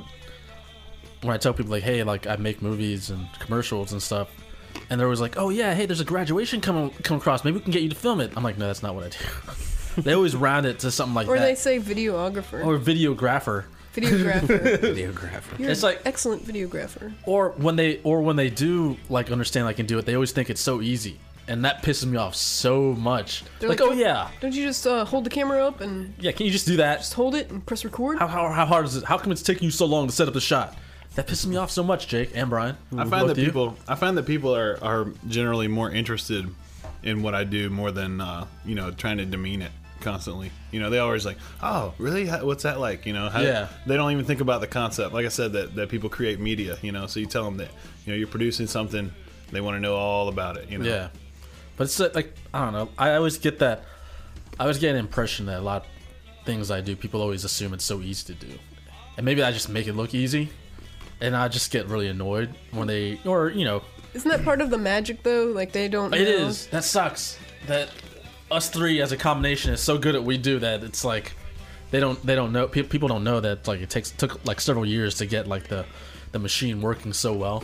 I tell people like, hey, like I make movies and commercials and stuff, and they're always like, oh yeah, hey, there's a graduation come across, maybe we can get you to film it. I'm like, no, that's not what I do. They always round it to something like Or that, they say videographer. or videographer. Videographer. Videographer. You're It's an like- excellent videographer. Or when they do like understand I can do it, they always think it's so easy, and that pisses me off so much. They're Like, like, oh yeah, Don't you just hold the camera up and yeah, can you just do that? just hold it and press record? How hard is it? How come it's taking you so long to set up the shot? That pisses me off so much, Jake and Brian. I find that people are generally more interested in what I do more than trying to demean it constantly. They always like, oh really, what's that like? Yeah. They don't even think about the concept. Like I said, that people create media. So you tell them that you're producing something, they want to know all about it. Yeah, but it's like, I don't know. I always get that. I always get an impression that a lot of things I do, people always assume it's so easy to do, and maybe I just make it look easy, and I just get really annoyed when they, or Isn't that part of the magic though? Like they don't know. it is. That sucks. That us three as a combination is so good at what we do that it's like they don't know. People don't know that like took like several years to get like the machine working so well.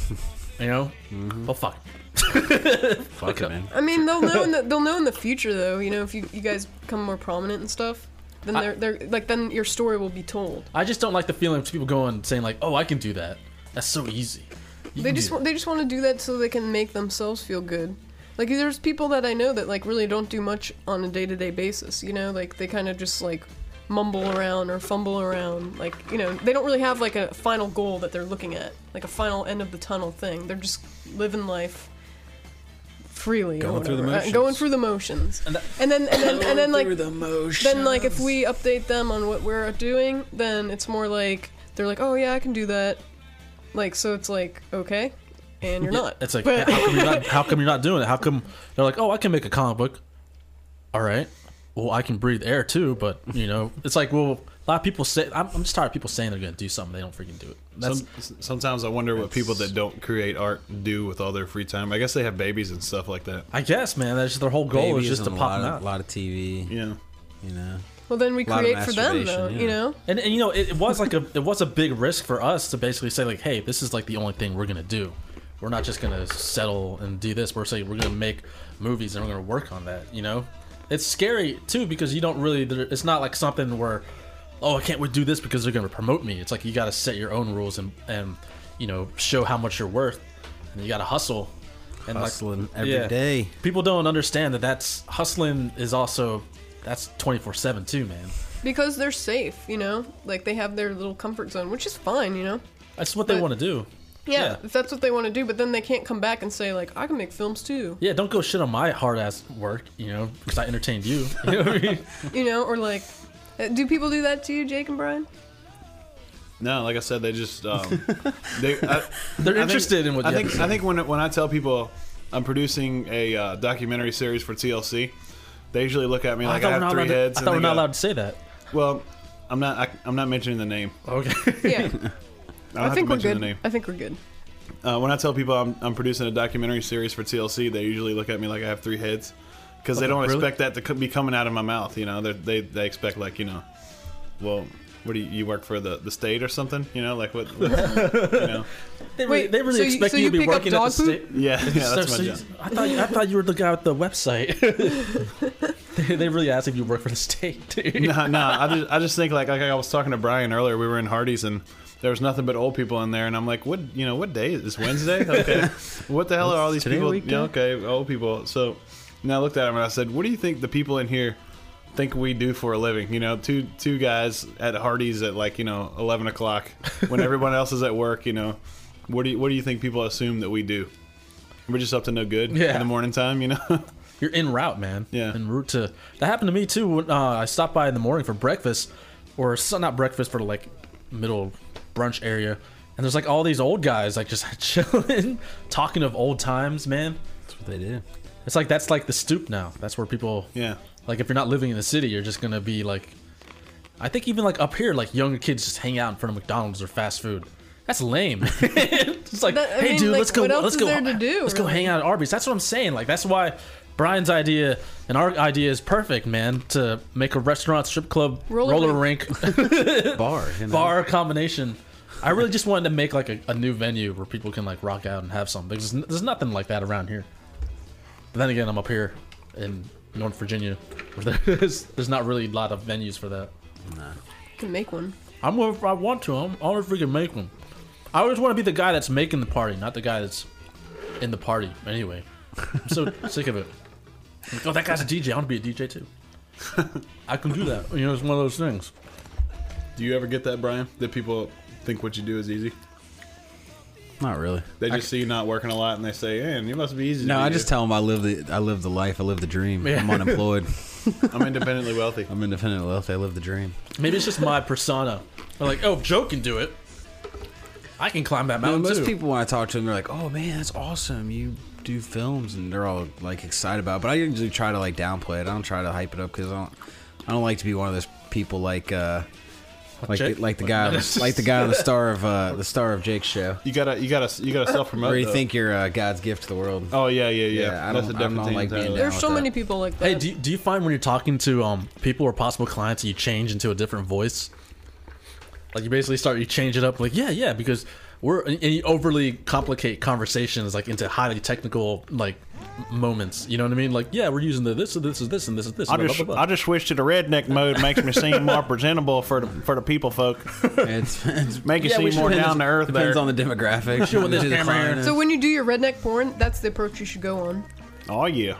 Oh fuck. Fuck it, man. I mean, they'll know in the future though. If you guys become more prominent and stuff, then then your story will be told. I just don't like the feeling of people going saying like, "Oh, I can do that. That's so easy." They just want to do that so they can make themselves feel good. Like there's people that I know that like really don't do much on a day-to-day basis. Like they kind of just like mumble around or fumble around. Like they don't really have like a final goal that they're looking at, like a final end of the tunnel thing. They're just living life freely, Going or through the whatever. motions. Going through the motions. And then like then like if we update them on what we're doing, then it's more like they're like, oh yeah, I can do that. Like so it's like okay, and you're not. It's like, But- how come you're not doing it? How come they're like, "Oh, I can make a comic book." All right. Well, I can breathe air too, but it's like, well, a lot of people say, I'm just tired of people saying they're gonna do something, they don't freaking do it. That's Sometimes I wonder what people that don't create art do with all their free time. I guess they have babies and stuff like that. I guess, man. That's just their whole goal Babies is just to and pop them a out. lot of TV. Yeah. Well, then we A lot of create for them, though. masturbation, yeah. And it was like it was a big risk for us to basically say like, hey, this is like the only thing we're gonna do. We're not just gonna settle and do this. We're saying we're gonna make movies and we're gonna work on that. It's scary too because you don't really. It's not like something where, oh, I can't do this because they're gonna promote me. It's like you got to set your own rules and show how much you're worth, and you got to hustle. And Hustling every yeah. day. People don't understand that's hustling is also that's 24/7 too, man. Because they're safe, Like they have their little comfort zone, which is fine, That's what they But- want to do. Yeah, if that's what they want to do, but then they can't come back and say like, I can make films too, Yeah, don't go shit on my hard ass work, because I entertained you. You know what I mean? Or like, do people do that to you, Jake and Brian? No, like I said, they just They're interested in what you have to say. I think when I tell people I'm producing a documentary series for TLC, they usually look at me like I have three heads. I and thought they we're not go, allowed to say that. Well, I'm not mentioning the name. Okay. Yeah, I I think we're good. The name. I think we're good. When I tell people I'm producing a documentary series for TLC, they usually look at me like I have three heads because they don't Really? expect that to be coming out of my mouth. They expect like well, what do you work for the state or something? Like what? They Wait, they really so expect so you to be pick up working at the dog poop? state. Yeah, that's my So job. I thought you were the guy with the website. they really asked if you work for the state. Dude. No. I just think like I was talking to Brian earlier. We were in Hardee's and there was nothing but old people in there, and I'm like, what day is this? Wednesday? Okay, what the hell are all these Today people? weekday? Okay, old people. So now I looked at him and I said, what do you think the people in here think we do for a living? Two guys at Hardee's at 11 o'clock when everyone else is at work. What do you think people assume that we do? We're just up to no good Yeah. in the morning time, You're en route, man. Yeah. En route to. That happened to me too. When, I stopped by in the morning for breakfast, or not breakfast, for like middle brunch area, and there's like all these old guys like just chilling, talking of old times, man. That's what they do. It's like that's like the stoop now. That's where people Yeah. like if you're not living in the city, you're just gonna be like. I think even like up here, like younger kids just hang out in front of McDonald's or fast food. That's lame. It's like, That- I hey mean, dude, like, let's go. what else Let's is go. there to do, Let's go really? hang out at Arby's. That's what I'm saying. Like that's why Brian's idea and our idea is perfect, man. To make a restaurant, strip club, roller rink, Bar. You know? bar combination. I really just wanted to make like a new venue where people can like rock out and have something. Because there's nothing like that around here. But then again, I'm up here in North Virginia, where there's not really a lot of venues for that. You can make one. I want to. I wonder if we can make one. I always want to be the guy that's making the party, not the guy that's in the party. Anyway, I'm so sick of it. Like, oh, that guy's a DJ. I want to be a DJ too. I can do that. You know, it's one of those things. Do you ever get that, Brian? That people think what you do is easy? Not really. They just see you not working a lot and they say, "Man, you must be easy." No, to I do." just tell them I live the life. I live the dream. Yeah. I'm unemployed. I'm independently wealthy. I'm independent wealthy. I live the dream. Maybe it's just my persona. I'm like, oh, if Joe can do it, I can climb that You know, mountain most too. people when I talk to them, they're like, "Oh man, that's awesome! You do films," and they're all like excited about it. But I usually try to like downplay it. I don't try to hype it up because I don't like to be one of those people like Jake? the guy on the star of Jake's show. You gotta self promote. Where you think you're God's gift to the world. Oh yeah. Yeah, I That's a don't different thing like being entirely. down. There's so with many that. people like that. Hey, do you find when you're talking to people or possible clients, you change into a different voice? Like you basically you change it up. Like yeah, because and you overly complicate conversations like into highly technical like moments. You know what I mean? Like yeah, we're using this is this and this is this. I blah, just blah, blah, blah. I just switched to the redneck mode. Makes me seem more presentable for the people folk. It's Make you Yeah, we seem more should- down to earth. depends There. on the demographic. Sure, with this who the camera client here. is. So when you do your redneck porn, that's the approach you should go on. Oh yeah.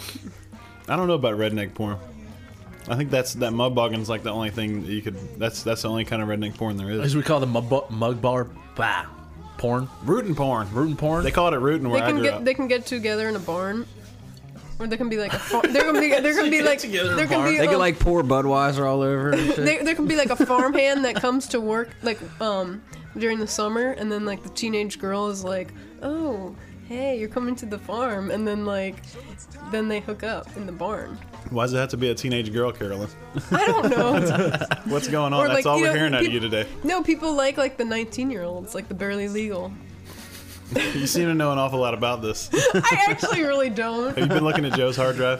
I don't know about redneck porn. I think that mud boggin's like the only thing that you could. That's the only kind of redneck porn there is. As we call the mug bar porn, Rootin' porn. rootin' porn. They call it rootin' where I grew up. They can get together in a barn, or there can be like a farm. There can be like together in a there can barn. be They can like pour Budweiser all over. And shit. there can be like a farmhand that comes to work like during the summer, and then like the teenage girl is like, oh hey, you're coming to the farm, and then they hook up in the barn. Why does it have to be a teenage girl, Carolyn? I don't know. What's going on? Or, That's like, all you we're know, hearing out of you today. No, people like the 19-year-olds, like the barely legal. You seem to know an awful lot about this. I actually really don't. Have you been looking at Joe's hard drive?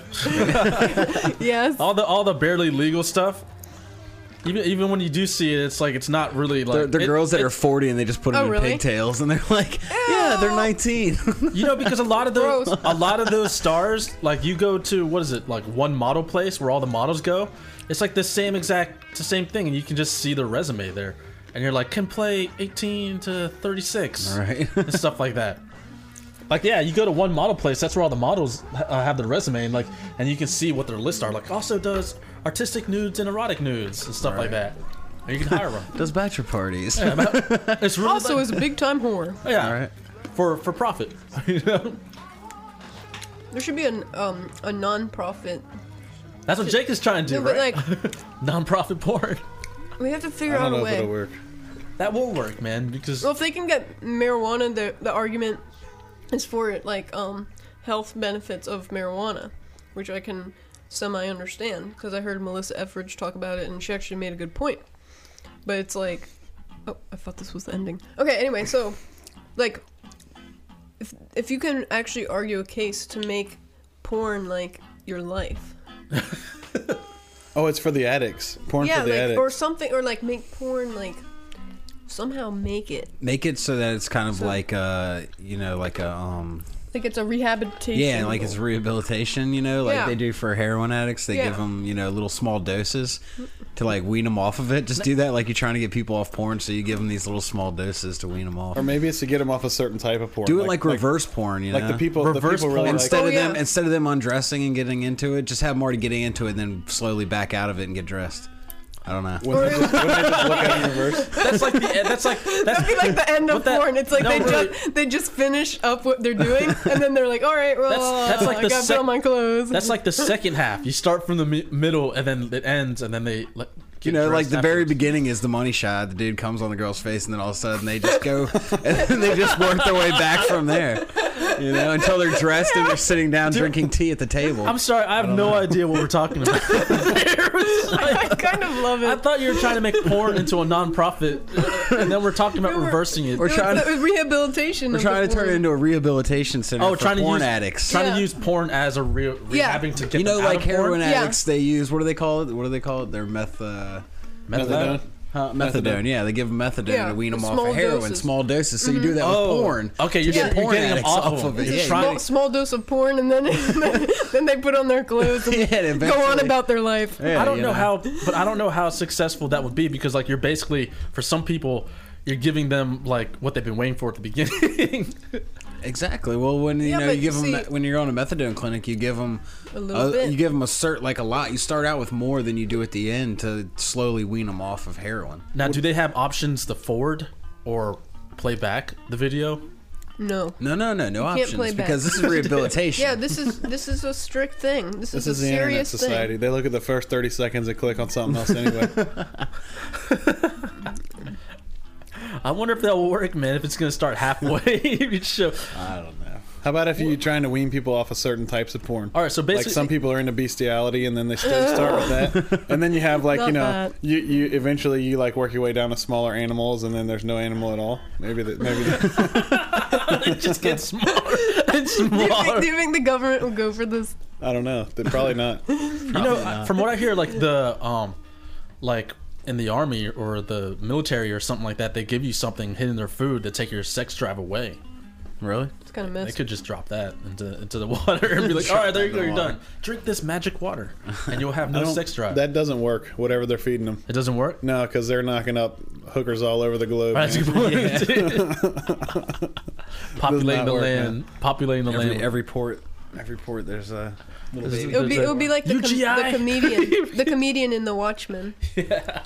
Yes. all the barely legal stuff. Even when you do see it, it's like it's not really like They're girls that are 40 and they just put them Oh, in really? pigtails and they're like, yeah, they're 19. You know, because a lot of those Gross. stars, like you go to what is it, like one model place where all the models go. It's like the same thing, and you can just see their resume there, and you're like, can play 18 to 36, Right. and stuff like that. Like yeah, you go to one model place, that's where all the models have their resume, and you can see what their lists are. Like also does artistic nudes and erotic nudes and stuff like that. And you can hire them. Those bachelor parties. It's really Also, is a big time whore. yeah, All right. for profit. You know? There should be a non-profit. That's what Jake is trying to do, No, but right? like Non-profit porn. we have to figure I don't out a know if it'll way. work. That will work, man, because Well, if they can get marijuana, the argument is for like health benefits of marijuana, which I can semi understand because I heard Melissa Etheridge talk about it and she actually made a good point. But it's like, oh, I thought this was the ending. Okay, anyway, so like if you can actually argue a case to make porn like your life. Oh, it's for the addicts. Porn Yeah, for the like addicts. or something, or like make porn like somehow make it Make it so that it's kind of like like it's a rehabilitation. yeah, like it's rehabilitation, like Yeah. they do for heroin addicts. They Yeah. give them, little small doses to like wean them off of it. Just do that like you're trying to get people off porn, so you give them these little small doses to wean them off. Or maybe it's to get them off a certain type of porn. Do it like reverse porn, Like the people Reverse really porn. like. Instead Oh, of them, yeah. instead of them undressing and getting into it, just have them already getting into it, and then slowly back out of it and get dressed. I don't know. Wouldn't they just look at it in reverse? that's like That'd be like the end of that- porn. It's like no, really. they just finish up what they're doing, and then they're like, "All right, well, That's like I the gotta sec- put on my clothes." that's like the second half. You start from the middle and then it ends, and then they get Like dressed the very afterwards. beginning is the money shot. The dude comes on the girl's face, and then all of a sudden they just go, and then they just work their way back from there. You know, until they're dressed and they're sitting down drinking tea at the table. I'm sorry, I have no idea what we're talking about. I kind of love it. I thought you were trying to make porn into a non-profit, and then we're talking about reversing it. We're trying to rehabilitation. we're trying to turn it into a rehabilitation center for trying to porn use addicts. Trying Yeah. to use porn as a rehabbing to get You know, them out like of porn. heroin Yeah. addicts, they use what do they call it? What do they call it? Their Methadone. methadone. Yeah, they give them methadone Yeah, to wean them small off of heroin, doses. small doses. So you do that Oh, with porn. okay, you're to get getting- you're porn getting them addicts off off of of it. it. Yeah, Yeah, trying- Small dose of porn, and then then they put on their clothes and Yeah, go on eventually. about their life. Yeah, I don't you know how, but I don't know how successful that would be because, like, you're basically for some people, you're giving them like what they've been waiting for at the beginning. Exactly. Well, when you Yeah, know but you give see- them when you're on a methadone clinic, you give them A little bit. You give them a lot. You start out with more than you do at the end to slowly wean them off of heroin. Now, do they have options to forward or play back the video? No. No can't options play back. because this is rehabilitation. Yeah, this is a strict thing. This This is is a the internet serious society. thing. They look at the first 30 seconds and click on something else anyway. I wonder if that will work, man. If it's gonna start halfway each show. I don't know. How about if you're trying to wean people off of certain types of porn? All right, so basically, Like some people are into bestiality, and then they start with that, and then you have like Love you know that. you eventually you like work your way down to smaller animals, and then there's no animal at all. Maybe it just gets smaller and Do you, smaller. think, do you think the government will go for this? I don't know. They're probably not. You know, from what I hear, like like in the army or the military or something like that, they give you something hidden in their food to take your sex drive away. Really? It's kind of They messed. could just drop that into the water and be like, all right, there you go, you're done. Drink this magic water, and you'll have I no don't- sex drive. That doesn't work. Whatever they're feeding them. It doesn't work. No, because they're knocking up hookers all over the globe. That's a man. good point. Populating the work, land. Populating the land. Every port, there's a little baby. It would be like the UGI. comedian, the comedian in The Watchmen. Yeah.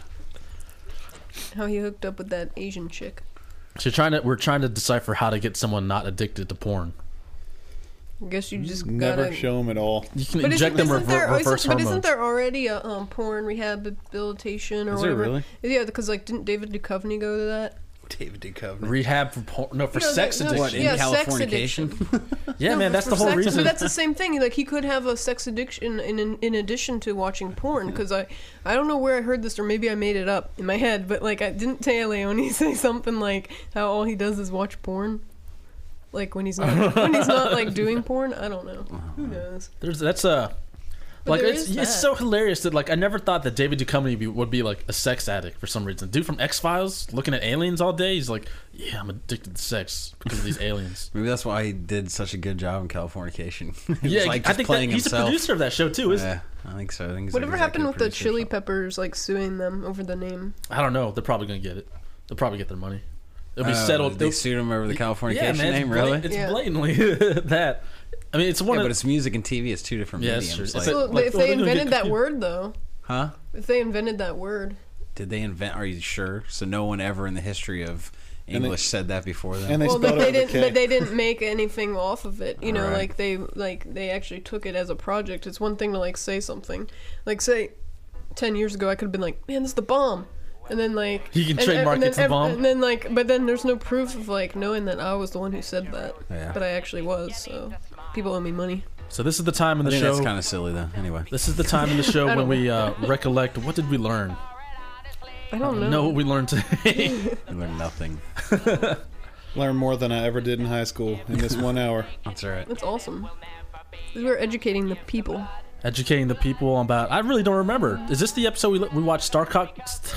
How he hooked up with that Asian chick. So we're trying to decipher how to get someone not addicted to porn. I guess you just Never gotta. show them at all. You can But inject them isn't there, reverse but isn't hormones. there already a porn rehabilitation or Is there whatever? really? Yeah, because like didn't David Duchovny go to that? David Duchovny. Rehab for porn? No, for No, sex no, addiction. What in Yeah, sex Californication? Yeah, No, man, for- that's for the whole sex, reason. But that's the same thing. Like he could have a sex addiction in addition to watching porn. Because I don't know where I heard this, or maybe I made it up in my head. But like, I didn't Taya Leone say something like how all he does is watch porn, like when he's not like doing porn. I don't know. Who knows? That's a But like there it's is that. so hilarious that like I never thought that David Duchovny would be like a sex addict for some reason. Dude from X Files looking at aliens all day. He's like, yeah, I'm addicted to sex because of these aliens. Maybe that's why he did such a good job in Californication. He was, Yeah, like, I just think playing he's a himself. producer of that show too, isn't Yeah, I think so. I think he's Whatever like happened with the executive Chili producer or Peppers like suing them over the name? he? I don't know. They're probably gonna get it. They'll probably get their money. It'll be something. settled. They sued him over the Californication yeah, man, name, it's really? It's Yeah. blatantly that. I mean, it's one Yeah, of but it's music and TV. It's two different Yeah, it's mediums. true. It's Like, like- Well, if they they're gonna invented get that confused. word though, huh? if they invented that word, Did they invent? Are you sure? So no one ever in the history of And English said that before them. And they well, spelled but it they with a didn't. K. But they didn't make anything off of it. You know, Right. like they actually took it as a project. It's one thing to like say something, like say, 10 years ago I could have been like, man, this is the bomb, and then like You can and- trademark and then it's the bomb? and then like, but then there's no proof of like knowing that I was the one who said that, Yeah. but I actually was. So people owe me money. So this is the time in I the think show. that's kind of silly, though. Anyway, This is the time in the show I when don't we recollect what did we learn. I don't know. Know what we learned today. we learned nothing. Learn more than I ever did in high school in this 1 hour. That's all right. That's awesome. We're educating the people. Educating the people about. I really don't remember. Is this the episode we watched Starcock?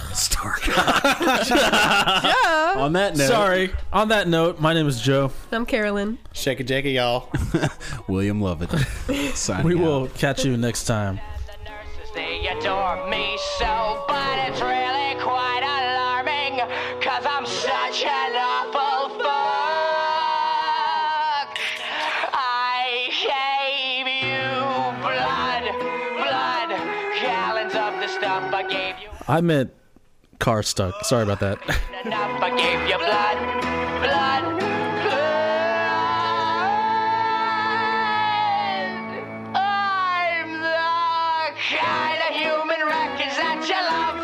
Yeah. On that note, Sorry. On that note, my name is Joe. I'm Carolyn. Shake it, Jakey, y'all. William Lovett. Signing We out. will catch you next time. They adore me so, but it's really quite alarming, 'cause I'm such an awful fuck. I gave you blood, gallons of the stuff I gave you. I meant car stuck. Sorry about that. Enough, I gave you blood. I'm the kind of human wreckage that you love